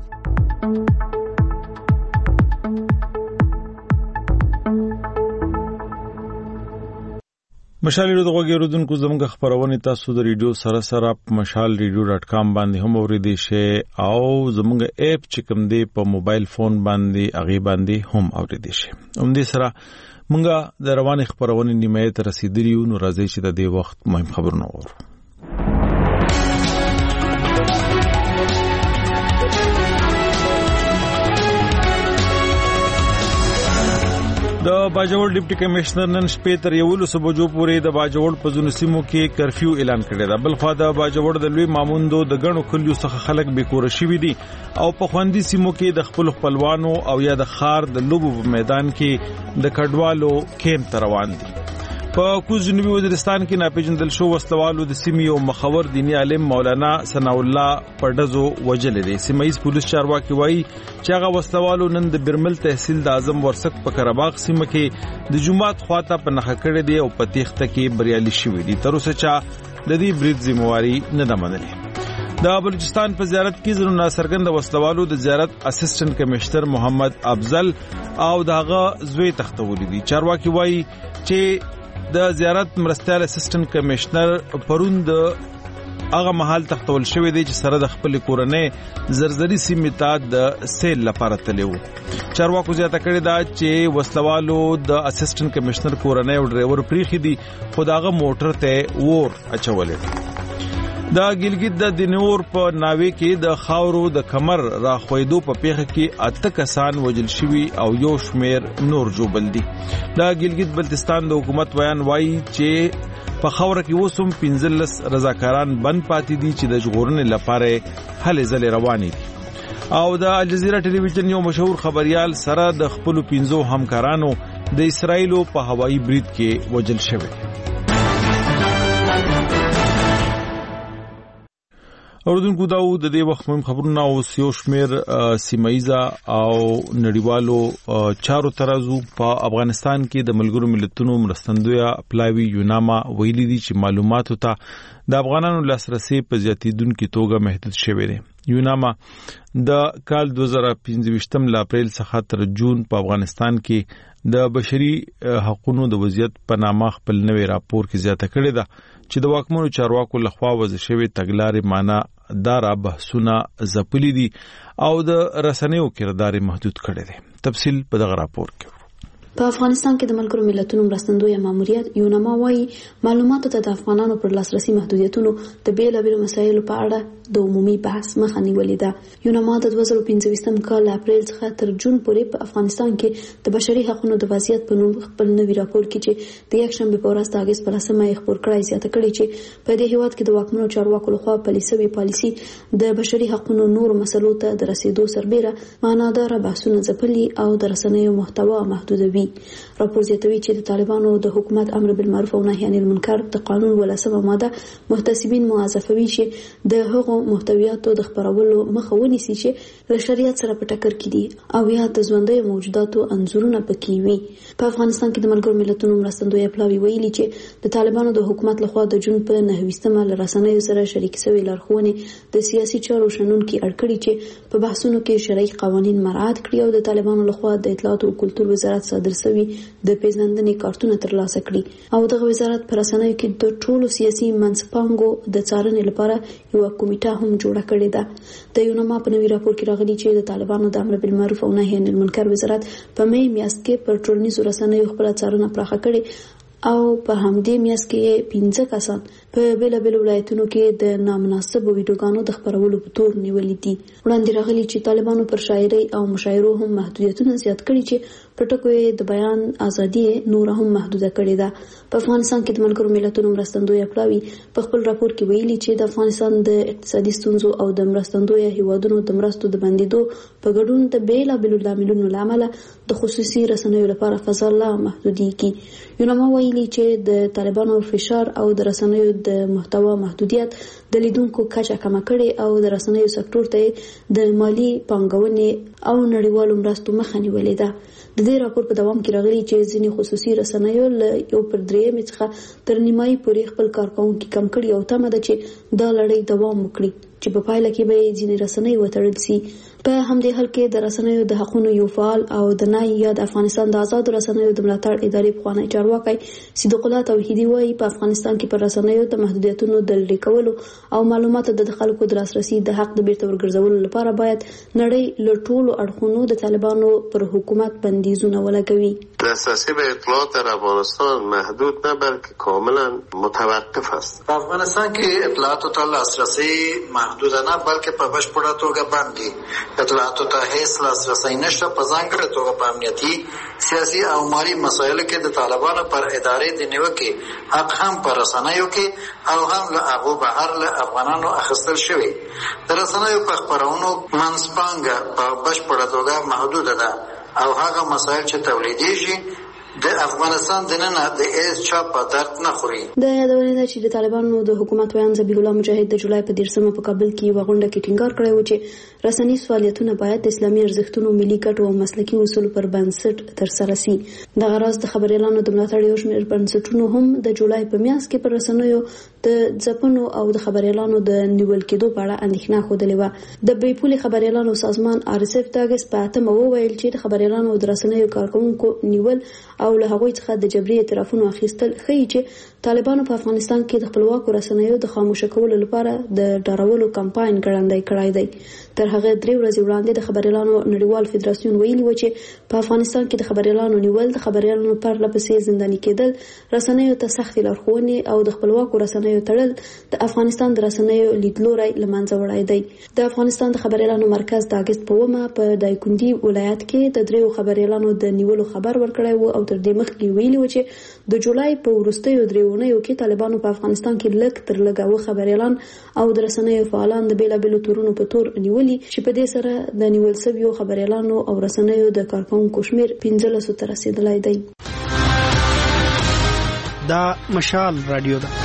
Speaker 1: مشال ریډیو د غوږی اوریدونکو زموږ خبرونه تاسو د ریډیو سره سره مشال ریډیو ډاٹ کام باندې هم اوریدئ شئ او زموږ اپ چې کوم دی په موبایل فون باندې اغه باندې هم اوریدئ شئ. هم دې سره موږ د رواني خبرونه نیمه ته رسیدلی یو. نو راځي چې د دې وخت مهم خبرونه اورو. د باجوړ ډیپټي کمشنر نن شپې تر یولس بجو پورې د باجوړ په ځینو سیمو کې کرفیو اعلان کړی دی. بل خو د باجوړ د لوی ماموندو د غنو کلیو څخه خلک بیکور شوي دي او په خوندي سیمو کې د خپل خپلوانو او یا د خار د لوبو په میدان کې د کډوالو کیمپ ته روان دي. په کوز جنوبي وزیرستان کې ناپېژندل شو وسلوالو د سیمې او مخور دینی عالم مولانا ثنا الله پردزو وجل دي. سیمایي پولیس چارواکي وایي چې هغه وسلوالو نن د برمل تحصیل د اعظم ورسک په کرباغ سیمه کې د جمعات خواته په نخښه کړې دي او په تخته کې بریالي شوې دي. تر اوسه چا د دې برید ذمہواری نه ده منلې. د بلوچستان په زیارت کې زرو ناصرګند وسلوالو د زیارت اسسټنټ کمشنر محمد افضل او دغه زوی تختولې دي. چارواکي وایي چې د زیارت مرستیال اسسټنټ کمشنر پروند هغه محل تختول شوې دي چې سره د خپل کورنۍ زرزري سیمې ته د سیل لپاره تللی وو. چارواکو زیاته کړې ده چې وسلوالو د اسسټنټ کمشنر کورنۍ او ډرایور پریخي دي خو دغه موټر ته ور اچولې. د ګلګت د دینور په ناوې کې د خاورو د کمر راخویدو په پیښه کې اته کسان وژل شوي او یو شمیر نور جوبل دي. د ګلګت بلتستان د حکومت بیان وایي چې په خاوره کې وسوم پنځلس رضاکاران بند پاتې دي چې د ژغورنې لپاره هلې ځلې روانې دي. او د الجزیره ټلویزیون یو مشهور خبريال سره د خپل پنځو همکارانو د اسرایلو په هوایي برید کې وژل شوی. اوردونکو داو د دې وخت مهم خبرونه او سیو شمیر سیمایزا او نړیوالو چارو ترازو په افغانستان کې د ملګرو ملتونو مرستندوی پلاوی یوناما ویلي دي چې معلوماتو ته د افغانانو لاسرسي په زیاتیدونکو توګه محدود شوی دی. یوناما د کال دوه زره پنځه ل اپریل څخه تر جون په افغانستان کې د بشري حقوقو د وضعیت په نامه خپل نوې راپور کې زیاته کړې ده چې د واکمنو چارواکو لخوا وضع شوی تګلارې معنا دارا بحثونه زپلي دي او د رسنیو کردار محدود کړی دی. تفصیل په دغه راپور کې.
Speaker 21: په افغانستان کې د ملګرو ملتونو مرستندوی ماموریت یوناما وايي معلوماتو ته د افغانانو پر لاسرسي محدودیتونو د بیلابیلو مسایلو په اړه د عمومي بحث مخه نیولې ده. یوناما د دوه زره پنځه کال اپریل څخه تر جون پورې په افغانستان کې د بشري حقوقو د وضعیت په نوم خپل نوی راپور کې چې د یک شنبه په ورځ د اگست په لسمه یې خپور کړی زیاته کړی چې په دې هیواد کې د واکمنو چارواکو لخوا پلي شوې پالیسي د بشري حقوقو نور مسلو ته د رسیدو سربېره معناداره بحثونه ځپلي او د رسنیو محتوا محدودوي. راپور زیاتوي چې د طالبانو د حکومت امر بالمعروف او نهي عن المنکر د قانون ولسمه ماده محتسبین موظفوي چې د هغو محتویاتو د خبرولو مخه ونیسي چې له شریعت سره په ټکر کې دي او یا د ژوندۍ موجوداتو انځورونه پکې وي. په افغانستان کې د ملګرو ملتونو مرستندوی پلاوی ویلي چې د طالبانو د حکومت لخوا د جون په نهویستمه له رسنیو سره شریک شوی لارښوونې د سیاسي چارو شنونکي اړکړي چې په بحثونو کې شرعي قوانین مراعات کړي او د طالبانو لخوا د اطلاعات او کلتور وزارت صادر شوی د پیژندنې کارتونه ترلاسه کړي او دغه وزارت پر رسنیو کې د ټولو سیاسي منځپانګو د څارنې لپاره یو کمیټه هم جوړه کړې ده. د یوناما په نوي راپور کې راغلي چې د طالبانو د امر بالمعروف او نهي عن المنکر وزارت په مې میاشت کې پر ټولنیزو رسنیو خپل څارنه پراخه کړې او په همدې میاشت کې پنځه کسان په بیلابیلو ولایتونو کې د نامناسب ویډیوګانو د خپرولو په تور نیولې دي. وړاندې راغلي چې طالبانو پر شاعرۍ او مشاعرو هم محدودیتونه زیات کړي چې په ټکو د بیان ازادي نور هم محدوده کړې ده. په افغانستان کې د ملګرو ملتونو مرستندوی پلاوی په خپل راپور کې ویلي چې د افغانستان د اقتصادي ستونزو او د مرستندوی هیوادونو د مرستو د بندیدو په ګډون د بیلابیلو لاملونو له امله د خصوصي رسنیو لپاره فضا لا محدودیږي. یوناما ویلي چې د طالبانو فشار او د رسنیو د محتوا محدودیت د لیدونکو کچه کمه کړي او د رسنیو سکتور ته د مالی پانګونې او نړیوالو مرستو مخه نیولې ده. د دې راپور په دوام کې راغلي چې ځینې خصوصي رسنیو له یو پر درېیمې څخه تر نیمایي پورې خپل کارکوونکي کم کړي او تمه ده چې دا لړۍ دوام وکړي چې په پایله کې به ځینې رسنۍ وتړل سي. په همدې حال کې د رسنیو د حقوقو یو فعال او د نای یا د افغانستان د آزاد رسنیو د ملاتړ ادارې پخوانی چارواکي صدیق الله توحیدي وایي په افغانستان کې پر رسنیو د محدودیتونو د لرې کولو او معلوماتو د خلکو د لاسرسي د حق د بیرته ورګرځولو لپاره باید نړۍ له ټولو اړخونو د طالبانو پر حکومت بندیزونه ولګوي.
Speaker 2: دسترسی به اطلاعات در افغانستان محدود نه بلکه کاملا متوقف است.
Speaker 22: په افغانستان کې اطلاعاتو ته لاسرسی محدود نه بلکه په بشپړه توګه بند دي. اطلاعاتو ته هیڅ لاسرسی نشته، په ځانګړې توګه په امنیتي، سیاسي او مالي مسایلو کې د طالبانو پر ادارې د نیوکې حق هم په رسنیو کې او هم له هغو بهر له افغانانو اخیستل شوی. د رسنیو په خپرونو منځپانګه په بشپړه توګه محدوده ده او هغه مسایل چې تولیدېږي د افغانستان دننه د هیڅ چا په درد نه خوري.
Speaker 21: د یادونې ده چې د طالبانو د حکومت ویان ذبیح الله مجاهد د جولای په دیرشمه په کابل کې یوه غونډه کې ټینګار کړی و چې رسنیز فعالیتونه باید د اسلامي ارزښتونو، ملي ګټو او مسلکي اصولو پر بنسټ ترسره سي. دغه راز د خبریالانو د ملاتړ یو شمېر بنسټونو هم د جولای په میاشت کې پر رسنیو د ځپنو او د خبریالانو د نیول کېدو په اړه اندېښنه ښودلې وه. د بې پولې خبریالانو سازمان آر اس اف د اګست په اتمه وویل چې د خبریالانو د رسنیو کارکوونکو نیول او له هغوی څخه د جبري اعترافونو اخیستل ښیي چې طالبانو په افغانستان کې د خپلواکو رسنیو د خاموشه کولو لپاره د ډارولو کمپاین ګړندی کړی دی. تر هغه درې ورځې وړاندې د خبریالانو نړیوال فدراسیون ویلي و چې په افغانستان کې د خبریالانو نیول، د خبریالانو پرله پسې زنداني کېدل، رسنیو ته سختې لارښوونې او د خپلواکو رسنیو تړل د افغانستان د رسنیو لیدلوری له منځه وړی دی. د افغانستان د خبریالانو مرکز د اګست په اوومه په دایکنډي ولایت کې د دریو خبریالانو د نیولو خبر ورکړی و او تر دې مخکې ویلي و چې د جولای په وروستیو درې اونیو کې طالبانو په افغانستان کې لږ تر لږه اووه خبریالان او د رسنیو فعالان د بېلابېلو تورونو په تور نیولي چې په دې سره د نیول شویو خبریالانو او رسنیو د کارکوونکو شمېر پنځلسو ته رسېدلی دی.
Speaker 18: دا مشال رادیو ده.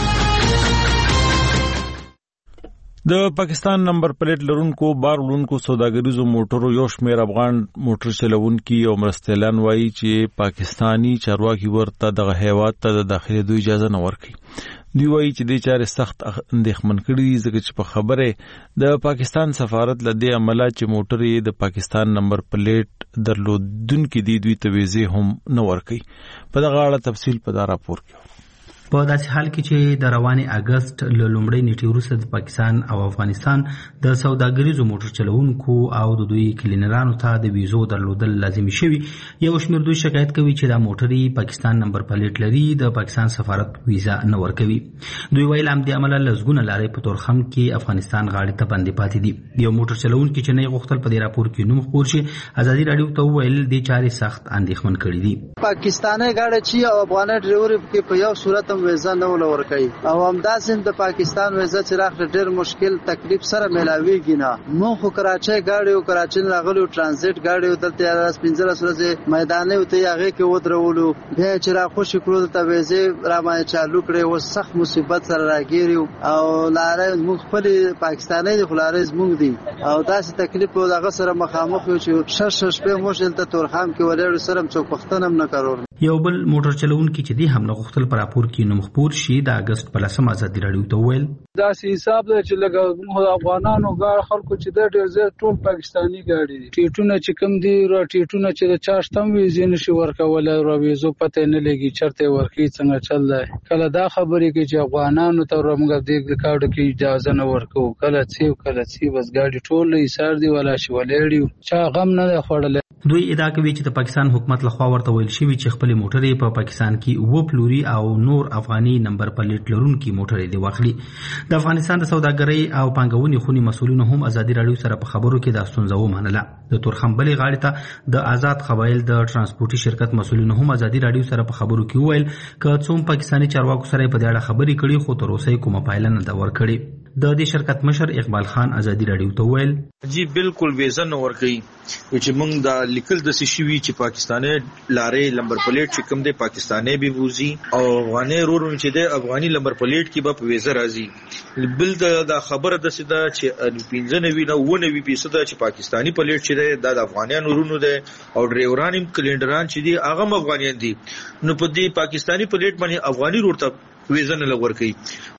Speaker 1: د پاکستان نمبر پلیټ لرونکو بار وړونکو سوداګریزو موټرو یو شمېر افغان موټر چلوونکي او مرستیالان وایي چې پاکستانی چارواکي ورته دغه هیواد ته د داخلېدو اجازه نه ورکوي. دوی وایي چې دې چارې سخت اندېښمن کړي دي ځکه چې په خبره د پاکستان سفارت له دې امله چې موټر یې د پاکستان نمبر پلیټ درلودونکي دي دوی ته ویزې هم نه ورکوي. په دغه اړه تفصیل په دا راپور کې.
Speaker 23: په داسې حال کې چې د روانې اگست له لومړۍ نیټې وروسته د پاکستان او افغانستان د سوداګریزو موټر چلوونکو او د دوی کلینرانو ته د ویزو درلودل لازمي شوي، یو شمېر دوی شکایت کوي چې دا موټر پاکستان نمبر پلیټ لري، د پاکستان سفارت ویزا نه ورکوي. دوی ویل همدې امله لسګونه لارې په تورخم کې افغانستان غاړې ته بندې پاتې دي. یو موټر چلوونکي چې نه غوښتل په دې راپور کې نوم خپور شي، ازادي راډیو ته وویل دې چارې سخت اندېښمن کړي دي.
Speaker 24: پاکستاني غاړه چې او افغاني ډرایور کې په یو صورت ویزا نه ولور کوي او همداسې د پاکستان ویزا چې راغله ډېر مشکل تکلیف سره ملاويږي نه. مو خو کراچۍ غاړي او کراچۍ راغلو ترانزیت غاړي او دلته راس پنځه ورځې میداني او ته هغه کې ودرولو بیا چې را خوشی کړو ته ویزه را باندې چالو کړي او سخت مصیبت سره راګیریو او لارې موږ خپل پاکستاني د خلارز موږ دي او داسې تکلیف او دغه سره مخامخ یو چې شش شش په مشکل ته تورخام کې ولر سره څوک پښتنم نه کارور.
Speaker 23: یو بل موټر چلوونکي چې دی هم نه غوښتل پر راپور کې نوم خپور شي، د اگست په لسمه ازادي راډیو ته وویل
Speaker 25: دا سي حساب دی چې لکه موږ افغانانو غاړه خلکو چې د ډېر زیات ټول پاکستانی غاړي دي، ټیټونه چې کم دي را ټیټونه چې د چاشتم ویزې نشي ورکول او ویزو پته نه لګي چرته ورکی څنګه چل دی. کله دا خبرې کې چې افغانانو ته موږ د کارډ کې اجازه نه ورکو، کله چې کله چې بس غاډي ټول ایثار دی ولا شي ولېړي چا غم نه خوړل.
Speaker 23: دوی ادعا کوي چې د پاکستان حکومت لخوا ورته ویل شوی چې خپل موټرې په پاکستان کې و پلوري او نور افغاني نمبر پلیټ لرونکي موټرې دی واخلي. د افغانستان د سوداګرۍ او پانګونې خونی مسولینو هم ازادي راډیو سره په خبرو کې د ستونزه ومنله. د تورخم بلې غاړې ته د آزاد قبایل د ترانسپورتي شرکت مسولینو هم ازادي راډیو سره په خبرو کې وویل که څوم پاکستانی چارواکو سره په دې اړه خبرې کړي خو تر اوسه کومه پایله نه ده ورکړې. د دې شرکت مشر اقبال خان ازادي راډیو ته ویل
Speaker 26: جی بالکل ویزا نه ورکړي چې موږ دا لیکل د سشوي چې پاکستاني لارې نمبر پلیټ چې کوم دی پاکستاني به ووزي او افغاني رور چې دی افغاني نمبر پلیټ کې به ویزا راځي. بل دا خبره د سیده چې پنځه نه و نه وی فیصد چې پاکستاني پلیټ چې دی د افغانانو رونو دی او ډرایوران هم کلینډران چې دی هغه افغانیان دي، نو په دې پاکستاني پلیټ باندې افغاني رور ته ویزا نه لور کوي.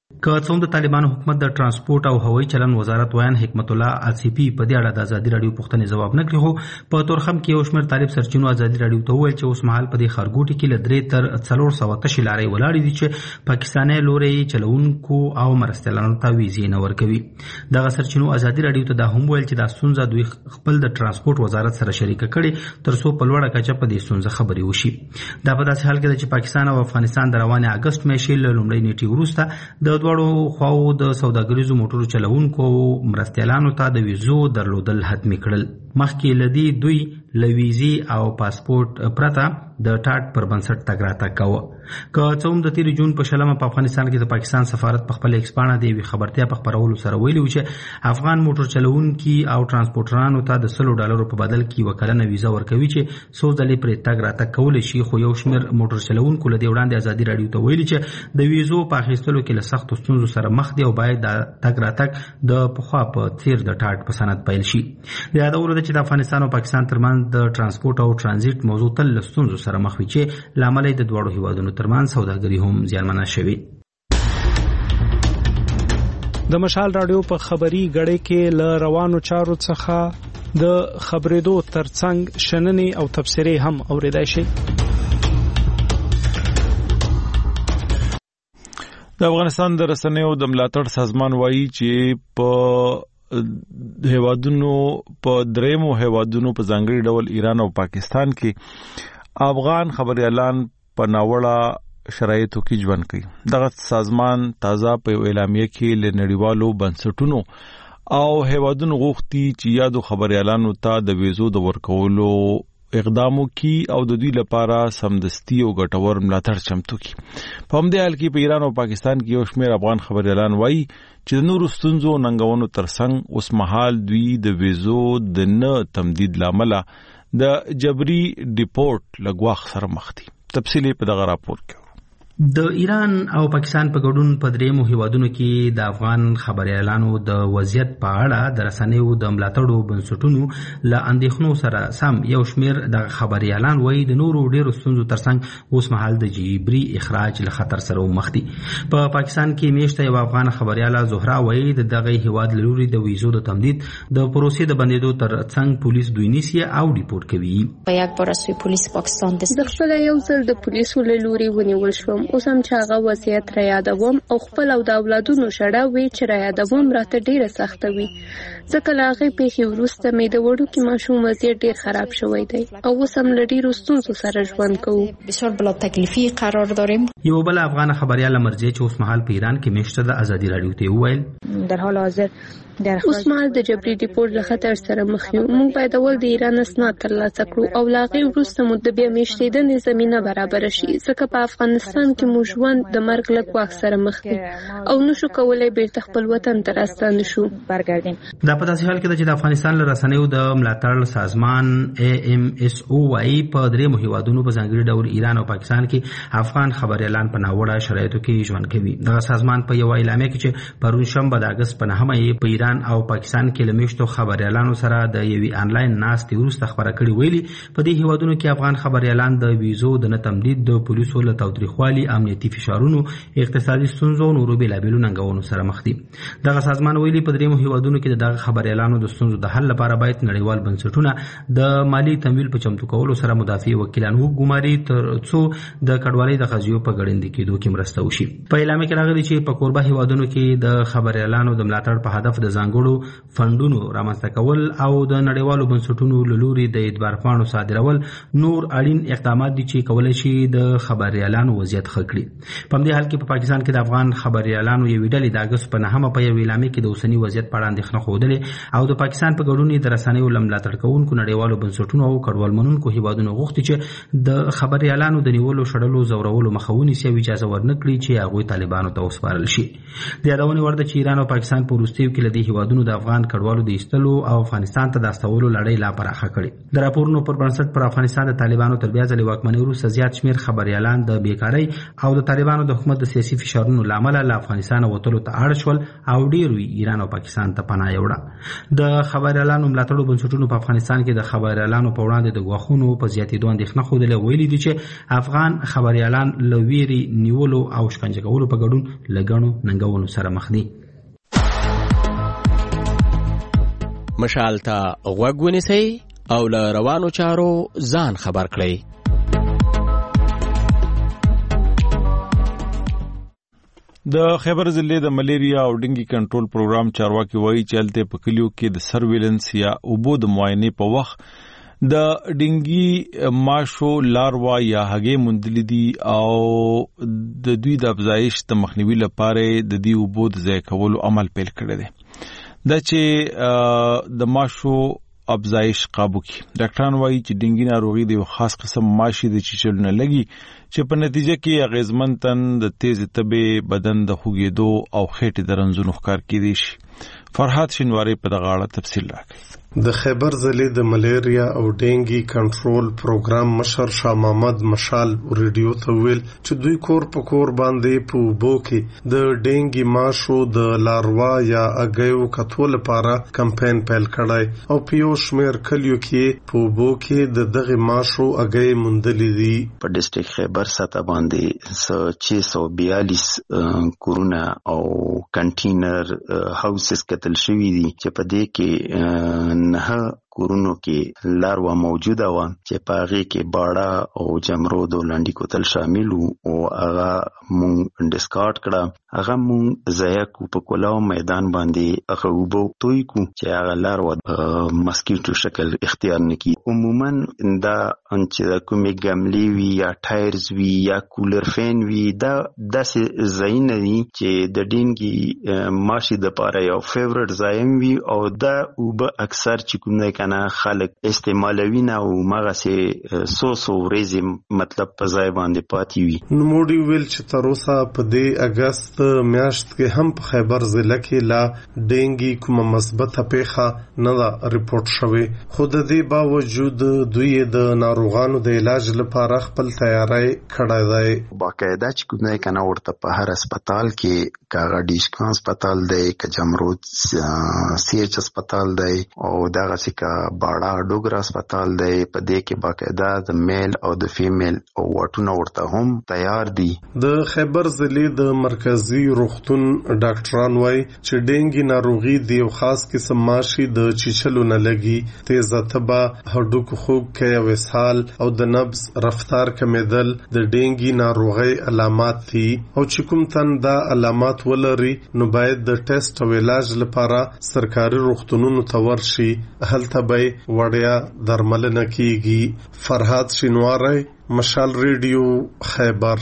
Speaker 23: که څوم د طالبانو حکومت د ترانسپورت او هوایي چلن وزارت ویان حکمت الله آصفي په دې اړه د ازادي رادیو پوښتنې جواب نه کړی، خو په تورخم کې یو شمېر طالب سرچینو ازادي رادیو ته وویل چې اوس مهال په دې ښارګوټي کې له درې تر څلور سوه تشې لارې ولاړې دي چې پاکستاني لوري چلوونکو او مرستیالانو ته ویزې نه ورکوي. دغه سرچینو ازادي رادیو ته دا هم ویل چې دا ستونزه دوی خپل د ترانسپورت وزارت سره شریکه کړې تر څو په لوړه کچه په دې ستونزه خبرې وشي. دا په داسې حال کې ده چې پاکستان او افغانستان د روانې اګست میاشتې له لومړۍ نیټې وروسته د دواړو خواو د سوداګریزو موټرو چلوونکو مرستیالانو ته د ویزو درلودل حتمي کړل. مخکې له دې دوی له ویزې او پاسپورت پرته د ټاټ پر بنسټ تګ راتګ کاوه. که څه هم د تېرې جون په شلمه په افغانستان کې د پاکستان سفارت په خپل ایکس پاڼه د یوې خبرتیا په خپرولو سره ویلي و چې افغان موټر چلوونکي او ترانسپورټرانو ته د سلو ډالرو په بدل کې یوه کلنه ویزه ورکوي چې څو ځلې پرې تګ راتګ کولی شي. خو یو شمېر موټر چلوونکو له دې وړاندې ازادي راډیو ته ویلي چې د ویزو په اخیستلو کې له سختو ستونزو سره مخ دي او باید د تګ راتګ د پخوا په څیر د ټاټ په سند پیل شي. د یادولو ده چې د افغانستان او پاکستان ترمنځ د ترانسپورت او ترانزیت موضوع تل له ستونزو سره مخ وي چې له امله د دواړو هیوادونو ترمنځ سوداګري هم زیانمنه شوي.
Speaker 3: د مشال رادیو په خبري غړې کې ل روانو چارو څخه د خبرېدو ترڅنګ شننې او تبصرې هم اوریدای شي.
Speaker 1: د افغانستان د رسنیو د ملاتړ سازمان وایي چې په هیوادونو په دریمو هیوادونو په ځانګړي ډول ایران او پاکستان کې افغان خبريالان په ناوړه شرایطو کې ژوند کوي. دغه سازمان تازه په اعلامیه کې له نړیوالو بنسټونو او هیوادونو غوښتي چې یادو خبريالانو ته د ویزو د ورکولو اقدامو کی او د دوی لپاره سمدستي او ګټور ملاتړ چمتو کی. په همدې حال کې په ایران او پاکستان کې یو شمېر افغان خبريالان وایي چې د نورو ستونزو ننګونو ترڅنګ اوس مهال دوی د ویزو د نه تمدید لامل د جبري ډیپورت لګواخ سره مخ دي. تفصیلی په دغه راپور کې
Speaker 23: د ایران او پاکستان په ګډون په دریمو هیوادونو کې د افغان خبريالانو د وضعیت په اړه د رسنیو د ملاتړو بنسټونو له اندېښنو سره سم یو شمېر د خبريالان وایي د نورو ډېرو ستونزو ترڅنګ اوس مهال د جبري اخراج له خطر سره مخ دي. په پاکستان کې میاشته یو افغان خبرياله زهرا وایي د دغه هیواد لوري د ویزو د تمدید د پروسې د بندیدو ترڅنګ پولیس دوی نیسي او ریپورت کوي.
Speaker 6: په یک بار از پولیس پاکستان
Speaker 7: د خپل یو ځل د پولیسو له لوري ونیول شوم. اوس هم چې هغه وضعیت را یادوم او خپل او د اولادونو شړه وي چې را یادوم راته ډیره سخته وي ځکه له هغې پیښې وروسته مې د وړوکي ماشوم وضعیت ډیر خراب شوی دی او اوس هم له ډیرو ستونزو سره ژوند کوو.
Speaker 6: بسیار بلا تکلیفی قرار داریم.
Speaker 23: یو بل افغان خبریال مرجع چې اوس مهال په ایران کې میشته د ازادي رادیو ته وویل
Speaker 7: در حال حاضر اوس مهال د جبري ډیپورت له خطر سره مخ یو. موږ باید اول د ایران اسناد ترلاسه کړو او له هغې وروسته مو د بیا میشتېدنې زمینه برابره شي ځکه په افغانستان کې مو ژوند د مرګ له ګواښ سره مخ دی او نشو کولی بیرته خپل وطن ته راستانه شو. برګردیم.
Speaker 23: دا په داسې حال کې ده چې د افغانستان له رسنیو د ملاتړ سازمان ای ام اس او وايي په دریمو هیوادونو په ځانګړي ډول ایران او پاکستان کې افغان خبریالان په ناوړه شرایطو کې ژوند کوي. دغه سازمان په یو اعلامیه کې چې پرون شنبه د اګست په نهمه یې په ایران او پاکستان کې لمیشتو خبريالانو سره د یوې انلاین ناستې وروسته خبره کړې ویلي په دې هیوادونو کې افغان خبريالان د ویزو د نه تمدید د پولیسو له تاوتریخوالي امنیتي فشارونو اقتصادي ستونزو نورو بیلابیلو ننګونو سره مخ دي. دغه سازمان ویلي په دریمو هیوادونو کې دغه خبريالانو د ستونزو د حل لپاره باید نړیوال بنسټونه د مالی تمویل په چمتو کولو سره مدافع وکیلان وګماري تر څو د کډوالۍ د قضیو په ګړندي کېدو کې مرسته وشي. په اعلامیه کې راغلي چې په کوربه هیوادونو کې د خبريالانو د ملاتړ په هدف د ځانګړو فندونو رامنځته کول او د نړیوالو بنسټونو له لوري د اعتبار پاڼو صادرول نور اړین اقدامات دي چې کولای شي د خبريالانو وضعیت ښه کړي. په همدې حال کې په پاکستان کې د افغان خبريالانو یوې ډلې د اګست په نهمه په یوې اعلامیه کې د اوسني وضعیت په اړه اندېښنه ښودلې او د پاکستان په ګډون د رسنیو له ملاتړ کوونکو نړیوالو بنسټونو او کډوال منونکو هیوادونو غوښتي چې د خبريالانو د نیولو شړلو زورولو مخه ونیسي او اجازه ورنکړي چې هغوی طالبانو ته وسپارل شي. د یادونې وړ ده چې ایران او پاکستان په وروستیو کې له دې ملګري هیوادونو د افغان کډوالو د ایستلو او افغانستان ته د استولو لړۍ لا پراخه کړې. د راپورونو پر بنسټ پر افغانستان د طالبانو تر بیا ځلې واکمنۍ وروسته زیات شمېر خبریالان د بیکارۍ او د طالبانو د حکومت د سیاسي فشارونو له امله له افغانستانه وتلو ته اړ شول او ډېر ایران او پاکستان ته پناه یوړه. د خبریالانو ملاتړو بنسټونو په افغانستان کې د خبریالانو په وړاندې د غواخونو په زیاتېدو اندېښنه ښودلې، ویلي دي چې افغان خبریالان له ویرې نیولو او شکنجه کولو په ګډون له ګڼو ننګونو سره مخ دي.
Speaker 8: مشال ته غوږ ونیسئ او له روانو چارو ځان خبر کړئ.
Speaker 1: د خیبر ضلع د ملیریا او ډنګي کنټرول پروګرام چارواکي وایي چې هلته په کلیو کې د سرویلنس یا اوبو د معاینې په وخت د ډنګي ماشو لاروا یا هګۍ موندلې دي او د دوی د افزایش د مخنیوي لپاره د دې اوبو د ضایع کولو عمل پیل کړی دی. دا چې د ماشو افزایش قابو کی. ډاکټران وایي چې ډنګي ناروغي د یو خاص قسم ماشي د چیچلو نه لګي چې په نتیجه کې اغیزمن تن د تیز تبې بدن د خوږېدو او خېټې د رنځونو ښکار کیدی شي. فرحات شینواری په دغه اړه تفصیل راکړي.
Speaker 17: د خیبر ضلع د ملیریا او ډینګي کنټرول پروګرام مشر شاه محمد مشال ریډیو ته ویل چې دوی کور په کور باندې په اوبو کې د ډینګي ماشو د لاروا یا اګیو کتو لپاره کمپاین پیل کړی او په یو شمېر کلیو کې په اوبو کې د دغه ماشو اګی موندلې دي.
Speaker 9: په ډیسټریکټ خیبر سطح باندې چھ سو بیالیس کورونه او کنټینر هاوسز کتل شوي دي چې په دې کې نه کورونو کې لاروا موجوده و چې په هغه کې باړه او جمرود او لنډی کوتل شامل وو او هغه مونږ ډیسکارډ کړه. هغه مونږ ضایع کو په کولاو میدان باندې هغه وبو توي کو چې هغه لاروا مسکیټو شکل اختیار نکي. عموما دا چې کومې ګملې وی یا ټایرز وی یا کولر فین وی دا داسې ځای نه دي چې د ډینګي ماشي د پاره یو فیورټ ځای وي او دا وب اکثر چې کوم نه نه خلک استعمالوي نه او مغه سه سو سو ورځې مطلب په ځای باندې پاتې وي.
Speaker 17: نو موډي ویل چې تر اوسه په دې اگست میاشت کې هم په خیبر ضلع کې لا ډینګي کومه مثبته پیښه نه ده ریپورت شوې، خو د دې باوجود دوی د ناروغانو د علاج لپاره خپل تیاری کړی دی.
Speaker 9: باقاعده چې کوم نه کنه ورته په هر هسپتال کې کاغه ډیشکان هسپتال دی که جمرود سی ایچ هسپتال دی او دغه څخه باړه ډوګر هسپتال دی. په دې کې باقاعده د میل او د فیمیل او واټونه ورته هم تیار دي.
Speaker 17: د خیبر ضلع د مرکزی روغتون ډاکټران وایي چې ډینګي ناروغي د یو خاص قسم ماشي د چیچلو نه لګي، تیزه تبه، هډوکو خوږ کې او اسهال او د نبض رفتار کمیدل د ډینګي ناروغي علامات دي او چې کوم تن دا علامات ولري نو باید د ټیسټ او علاج لپاره سرکاري روغتونونو ته ورشي، هلته به وړیا درملنه کیږي. فرحات شینواری، مشال ریډیو، خیبر.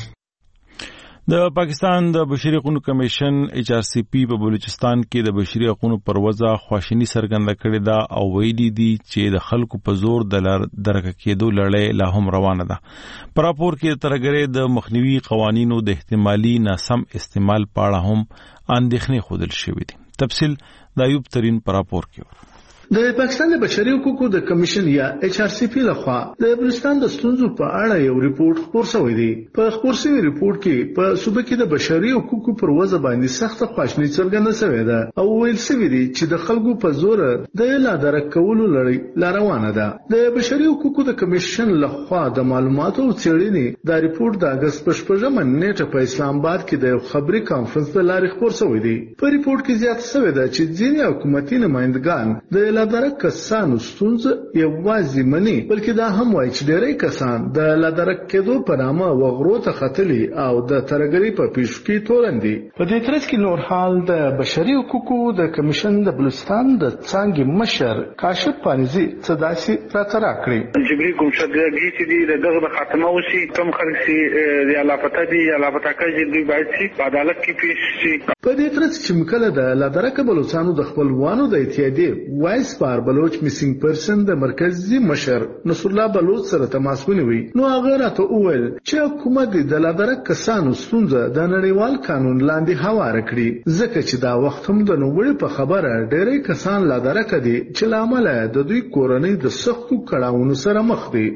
Speaker 1: د پاکستان د بشري حقوقو کمیشن ایچ آر سی پی په بلوچستان کې د بشري حقوقو پر وضع خواشینی څرګنده کړې ده او ویلي دي چې د خلکو په زور د درک کېدو لړۍ لا هم روانه ده. په راپور کې ترګرې د مخنیوي قوانینو د احتمالي ناسم استعمال په اړه هم اندېښنې ښودل شوې دي. تفصیل د ایوب ترین په راپور کې.
Speaker 15: د پاکستان د بشري حقوقو د کمیشن یا ایچ آر سی پی لخوا د بلوچستان د ستونزو په اړه یو ریپورت خپور شوی دی. په خپور شوی ریپورت کې په صوبه کې د بشري حقوقو پر وضع باندې سخت خواشینی څرګنده شوې ده او ویل شوی دی چې د خلکو په زور د لا درک کولو لړۍ لا روانه ده. د بشري حقوقو د کمیشن لخوا د معلوماتو او څېړنې د ریپورت د اگست په شپږمه نیټه په اسلام آباد کې د خبري کانفرنس د لارې خپور شوی دی. په ریپورت کې زیاته شوې ده چې ځینې حکومتي نمائندگان د لادرک کسانو ستونزه یوازې مني، بلکې دا هم وایي چې ډېری کسان د لادرک کېدو په نامه وغرو ته ختلي او د ترګري په پیښو کې تورن دي. په دې ترڅ کې نور حال د بشري حقوقو د کمیشن د بلوچستان د څانګې مشر کاشف پانیزي صداسي راته راکړي.
Speaker 10: جبري ګمشدګي چې دی دغه خاتمه وشي، کوم خلک چې د علاقه دي علاقه کوي دوی باید چې په عدالت کې پیښ شي.
Speaker 15: په دې ترڅ چې مکله د لادرک بلوچستانو د خپلوانو د اتحادیې وایس وایس بار بلوچ میسینګ پرسن د مرکزی مشر نصر الله بلوچ سره تماس ونیوي نو هغه راته وویل چې حکومت د لادرک کسانو ستونزه د نړیوال قانون لاندې هواره کړي ځکه چې دا وخت هم د نوړي په خبره ډېری کسان لادرک دي چې لامل د دوی کورنۍ د سختو کړهونو سره مخ دي.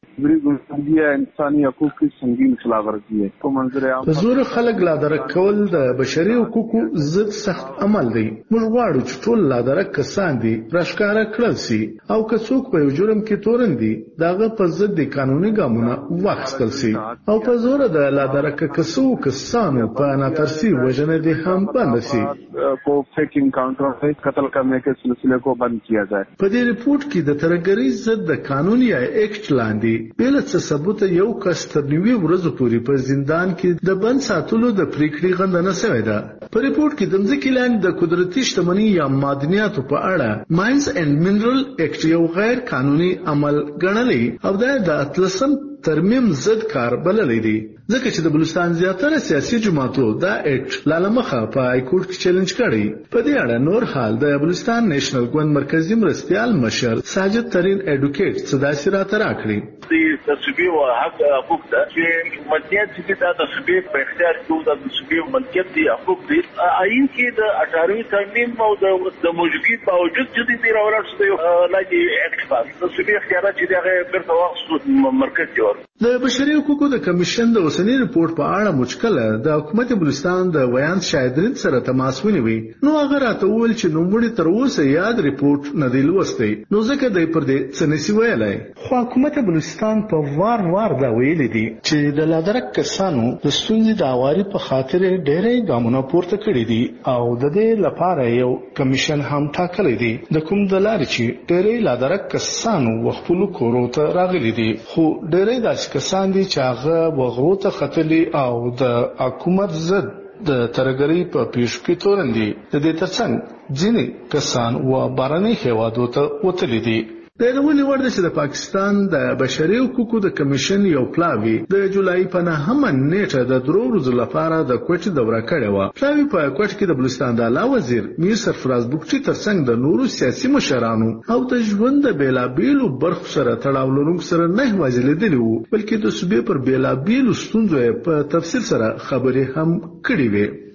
Speaker 4: انساني حقوق کی سنگین خلاف ورزی ہے په منظر عام
Speaker 15: زور خلک لادرک کول د بشري حقوقو ضد سخت عمل دی. موږ غواړو چې ټول لادرک کسان دي راشکاره کړل شي او که څوک په یو جرم کې تورن دي داغه په ضد د قانوني ګامونه واخیستل شي او په زور د لادرک کسو کسانو په ناترسي وجنه دي هم بند شي
Speaker 4: کو فیک انکاؤنٹر قتل کرنے کے سلسلے کو بند کیا جائے.
Speaker 15: په دې ریپورت کې د ترګری ضد د قانون یا ایکټ لاندې بل څه ثبوت یو کس تر نیوي ورځو پورې په زندان کې د بند ساتلو د پریکړې غندنه شوې ده. په ریپورت کې د ځمکې لاندې د قدرتي شتمنۍ یا معدنیاتو په اړه ماینز اینڈ منرل ایکټ یو غیر قانوني عمل ګڼلی او دا د اتلسم ترمیم ضد کار بللی دی ځکه چې د بلوچستان زیاتره سیاسي جماعتو دا ایکټ لالمخه په های کورټ کې چیلنج کړی. په دې اړه نور حال د بلوچستان نېشنل ګوند مرکزی مرستیال مشر ساجد ترین ایډوکیټ صداسي راته راکړي.
Speaker 5: د صوبې او حق حقوق ده چې ملکیت چې د صوبې په اختیار کې د صوبې ملکیت دي حقوق دي آئین کې د اټاروي ترمیم او د موجودیت باوجود چې د راوړل شوی لاګي ایکټ پاس د صوبې اختیارات چې دغه بیرته واخیستو مرکز جوړ.
Speaker 15: د بشري حقوقو د کمیشن د اوسنی ریپورت په اړه مشکله د حکومت بلوچستان د ویان شاهدرین سره تماس ونیوي نو هغه راته وویل چې نوموړي تر اوسه یاد ریپورت نه دی لوستی نو ځکه دی پر دې څه نشي ویلی. خو حکومت بلوچستان په وار وار دا ویلي دي چې د لادرک کسانو د ستونزې د اواري په خاطر ډېرې ګامونه پورته کړي دي او د دې لپاره یو کمیشن هم ټاکلی دی د کوم د لارې چې ډېرې لادرک کسانو وخپلو کورو ته راغلي دي خو ډېرې داسې کسان دي چې هغه وغرو ته ختلي او د حکومت ضد د ترګری په پیش کې تورن دي. د دې ترڅنګ ځینې کسان و بارني هیوادو ته وتلي دي. د یادونې وړ ده چې د پاکستان د بشري حقوقو د کمیشن یو پلاوی د جولای په نهمه نیټه د درو ورځو لپاره د کوټې دوره کړې وه. پلاوی په کوټ کې د بلوچستان د اعلی وزیر میر سرفراز بګچي ترڅنګ د نورو سیاسي مشرانو او د ژوند د بیلابیلو برخو سره تړاو لرونکو سره نه یوازې لیدلي وو بلکې د صوبې پر بیلابیلو ستونزو یې په تفصیل سره خبرې هم کړې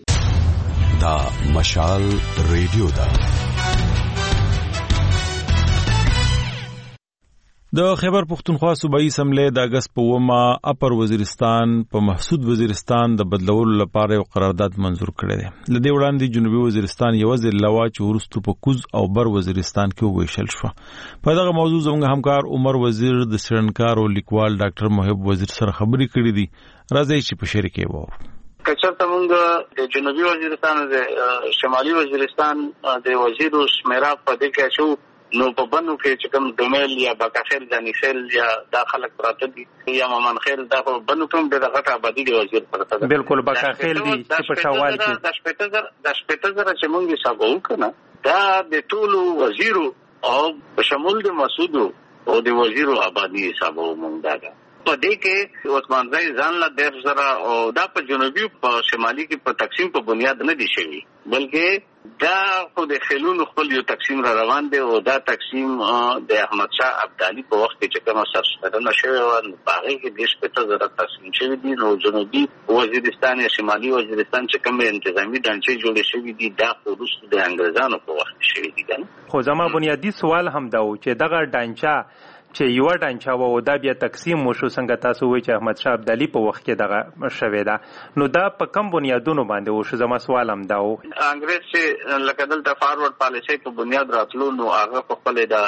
Speaker 15: وې.
Speaker 11: دا مشال ریډیو ده.
Speaker 1: د خیبر پختونخوا صوبایي اسمبلی د اگست په اومه اپر وزیرستان په محسود وزیرستان د بدلولو لپاره یو قرارداد منزور کړی دی. له دې وړاندې جنوبي وزیرستان یو ضلع وا چې وروسته په کوز او بر وزیرستان کې وویشل شو. په دغه موضوع زموږ همکار عمر وزیر د سرنکار او لیکوال ډاکټر محب وزیر سره خبرې کړې دي. راځي چې په شریکه وو.
Speaker 13: کچرته موږ د جنوبي وزیرستان د شمالي وزیرستان د وزیر شمیرا په دې کې شو نو په بنو کې چې کوم دومل یا باکاخیل دانیخیل یا داخلك پراته دي یا ممن خیل دا په بنو کوم د غټه آبادی دی وزیر پراته ده.
Speaker 14: بالکل باکاخیل دي چې په شوال کې
Speaker 13: د شپږ زره د شپږ زره چې موږ حساب وکړو دا د ټولو وزیرو او په شمول د مسعود او د وزیرو آبادی حساب ومنځ دا په دې کې عثمان زئی ځان لا ډېر زره او دا په جنوبي په شمالي کې په تقسیم په بنیاد نه دي شوی بلکې دا خو د خلونو خپل یو تقسیم را روان دی او دا تقسیم د احمد شاه ابدالي په وخت کې چې کومه سرشتنه شوی و په هغه کې د شپږ زره تقسیم شوی دي نو جنوبي وزیرستان یا شمالي وزیرستان چې کوم انتظامی ډانچې جوړې شوی دي دا وروسته د انګريزانو په وخت شوی دي کنه.
Speaker 14: خو زما بنیادی سوال هم دا و چې دغه ډانچا چې یو ډانچا و دا بیا تقسیم مو شو څنګه تاسو وایي چې احمد شاه ابدالي په وخت کې دغه شوی دا نو دا په کم بنیادونو باندې و شو. زما سوال هم دا و
Speaker 13: انګريز چې لکه دلته فارورډ پالیسي په بنیاد راتلو نو هغه په خپل د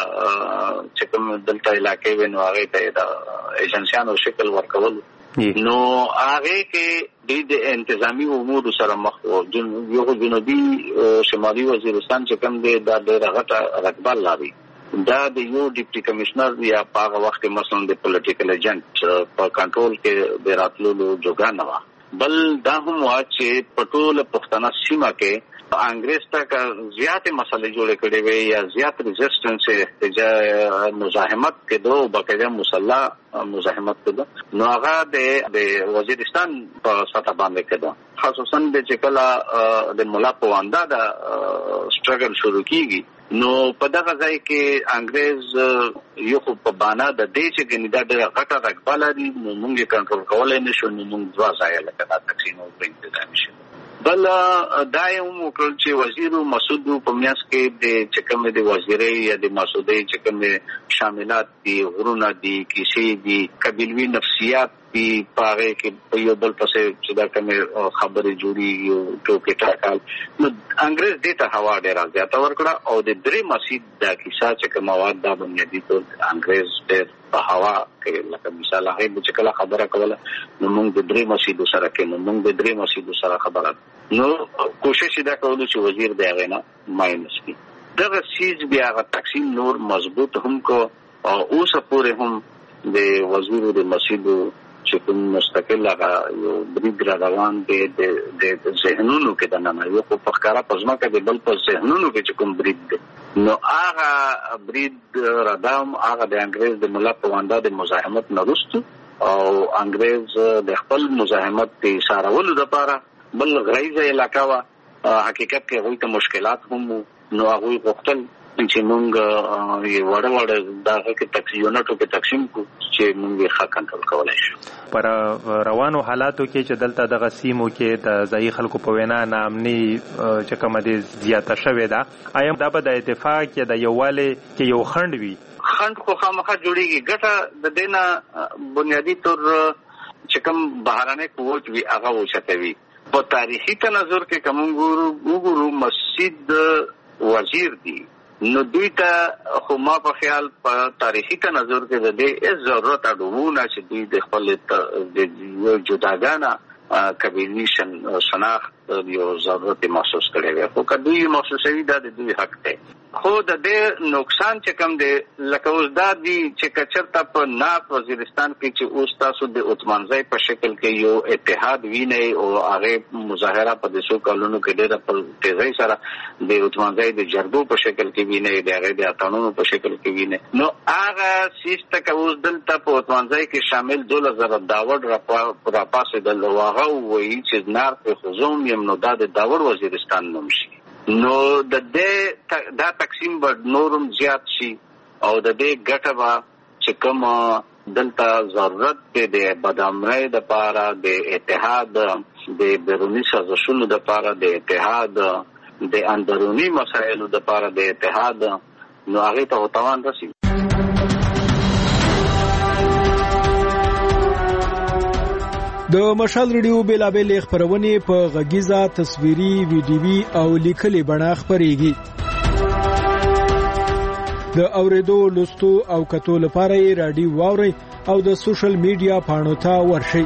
Speaker 13: چې کوم دلته علاقې ونو هغه ته د ایجنسیانو شکل ورکول نو هغه کې د انتظامی امور سره مخ او یو جنوبي شمالي وزیرستان چې کوم دی دا ډېر غټه رقبه لري. دا د یو ډیپټي کمشنر یا په هغه وخت مثلا د پولیټیکل ایجنټ په کنټرول کې د راتلو جوګه نه و بل دا هم وا چې په ټول پښتنه سیمه کې انګريز ته زیاتې مسلې جوړې کړې وي یا زیات ریزिस्टنس احتجاج مزاحمت کې دوه باقاعده مسلح مزاحمت کې نو هغه د وزیرستان په سطح باندې کېده خصوصا د چکلا د مولا پواندا د سټرګل شروع کیږي نو په دغه ځای کې انګريز یو خو په بانا د دې چې ګنې دا ډېر غټه رقبه لري نو موږ یې کنټرول کولای نشو نو موږ دوه ځای لکه دا تقسیم او په انتظام شي. بل دا یو وکړل چې وزیر مسعود په میاس کې د چکم د وزیرۍ یا د مسعودي چکم شاملات دي غرونه دي کیسې دي قبیلوي نفسیات دي پاره کې یو بل پسې چې دا کوم خبرې جوړي یو ټوکې ټاکل نو انګريز دې ته هوا ډېر زیاته ورکړه او د درې مسجد د کیسه چې کوم مواد دا بنیادی ټول انګريز ډېر په هوا کې لکه مثال هغه چې کله خبره کوله نو موږ د درې مسجد سره کې نو موږ د درې مسجد سره خبره نو کوشش دا کولو چې وزیر دی هغه نه ماینس کی دغه سیز بیا هغه تقسیم نور مضبوط هم کو او اوس پورې هم د وزیر د مسجد چې کوم مستقل هغه یو برید را روان دی د ذهنونو کې د نن یو په ښکارا پزما کې بل په ذهنونو کې چې کوم برید دی نو هغه برید ردام هغه د انګريز د ملا پواندا د مزاحمت نرستو او انګريز د خپل مزاحمت په اشارهولو لپاره بل غریزه علاقه وا حقیقت کې هغوی ته مشکلات هم نو هغوی غوښتل چې موږ یې وړه وړه دغه کې تقسیمونو کې تقسیم کو چې موږ یې ښه کنټرول کولای شو.
Speaker 14: پر روانو حالاتو کې چې دلته دغه سیمو کې د ځایي خلکو په وینا ناامني چې کومه دي زیاته شوې ده آیا دا به د اتفاق یا د یووالي کې یو خنډ وي؟
Speaker 13: خنډ خو خامخا جوړیږي ګټه د دې نه بنیادي طور چې کوم بهرنۍ قوت وي هغه وچتوي. په تاریخي تناظر کې کوم وګورو مسجد وزیر دی نو دوی ته خو ما په خیال په تاریخي تناظر کې د دې ضرورت اډوونه چې دوی د خپل د جداګانه قبیلي شناخت یو ضرورت محسوس کړي وي خو که دوی محسوسوي دا د دوی حق دی خو د دې نقصان چې کوم دی لکه اوس دا دی چې کچرته په ناف وزیرستان کې چې اوس تاسو د عثمانزۍ په شکل کې یو اتحاد وینئ او هغه مظاهره په دسو کالونو کې ډېره په تیزۍ سره د عثمانزۍ د جرګو په شکل کې وینئ د هغې د اتڼونو په شکل کې وینئ نو هغه سیس ته که اوس دلته په عثمانزۍ کې شامل دولس زره داوړ راپاسېدل او هغه ووایي چې نار پرې خو زه هم یم نو دا د داوړ وزیرستان نوم شي نو د دې دا تقسیم به نورم زیات شي او د دې ګټه به چې کوم دلته ضرورت دی د بدامنۍ دپاره د اتحاد د بیروني سازشونو دپاره د اتحاد د اندروني مسایلو دپاره د اتحاد نو هغې ته توان رسي.
Speaker 3: د مشال ریډیو بیلابېل خبرونه په غږیزه تصویري ویډیوي او لیکلي بڼه خبريږي. د اوریدو لوستو او کتو لپاره یې رادیو واوري او د سوشل میډیا پاڼو ته ورشئ.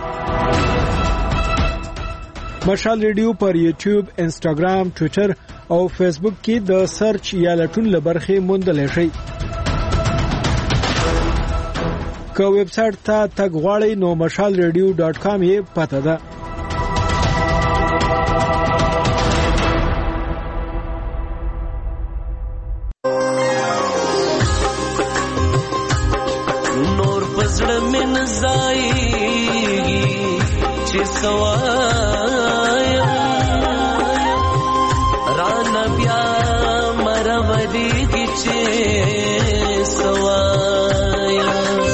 Speaker 3: مشال ریډیو پر یوټیوب، انسټاګرام، ټوئیټر او فیسبوک کې د سرچ یا لټون لبرخه موندل شي. که ویب سټ ته تګ غواړئ نو مشال ریډیو ډاټ کام یې پته ده.
Speaker 2: نور پزړه من زایږي چې سوایا ران بیا مرولېږي چې سوایا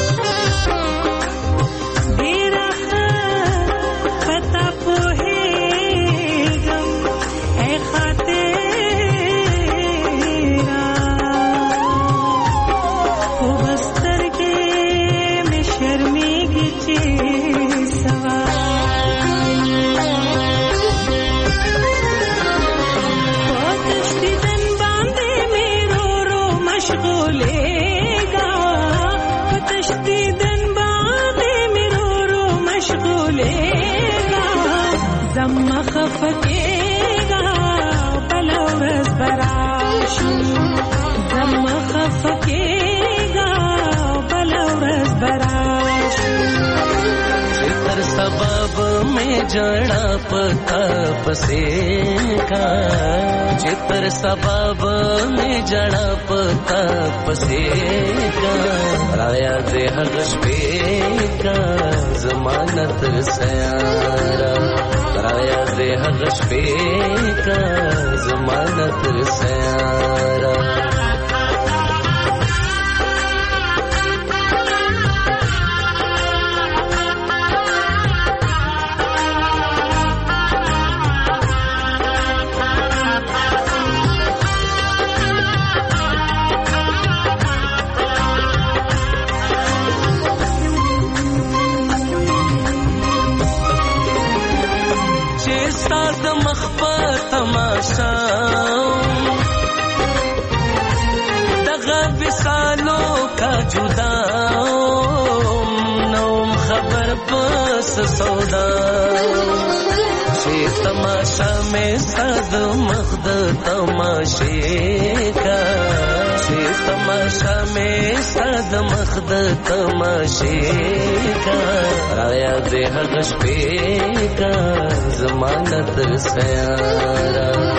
Speaker 2: जड़ा पता पसे का चित्र सबब में जड़ा पता पसे का राया दे हगश पे का जमानत सयारा राया दे हगश पे का जमानत सयारा چې ستاد مخ په تماشا دغه وسالو کا جدا نوم خبر پس سودا چې تماشا میں ستاد مخ د تماشې کا چې تماشا میں ستاد مخ د تماشې کا رایا دې هغه شپې کا زمانت سیارا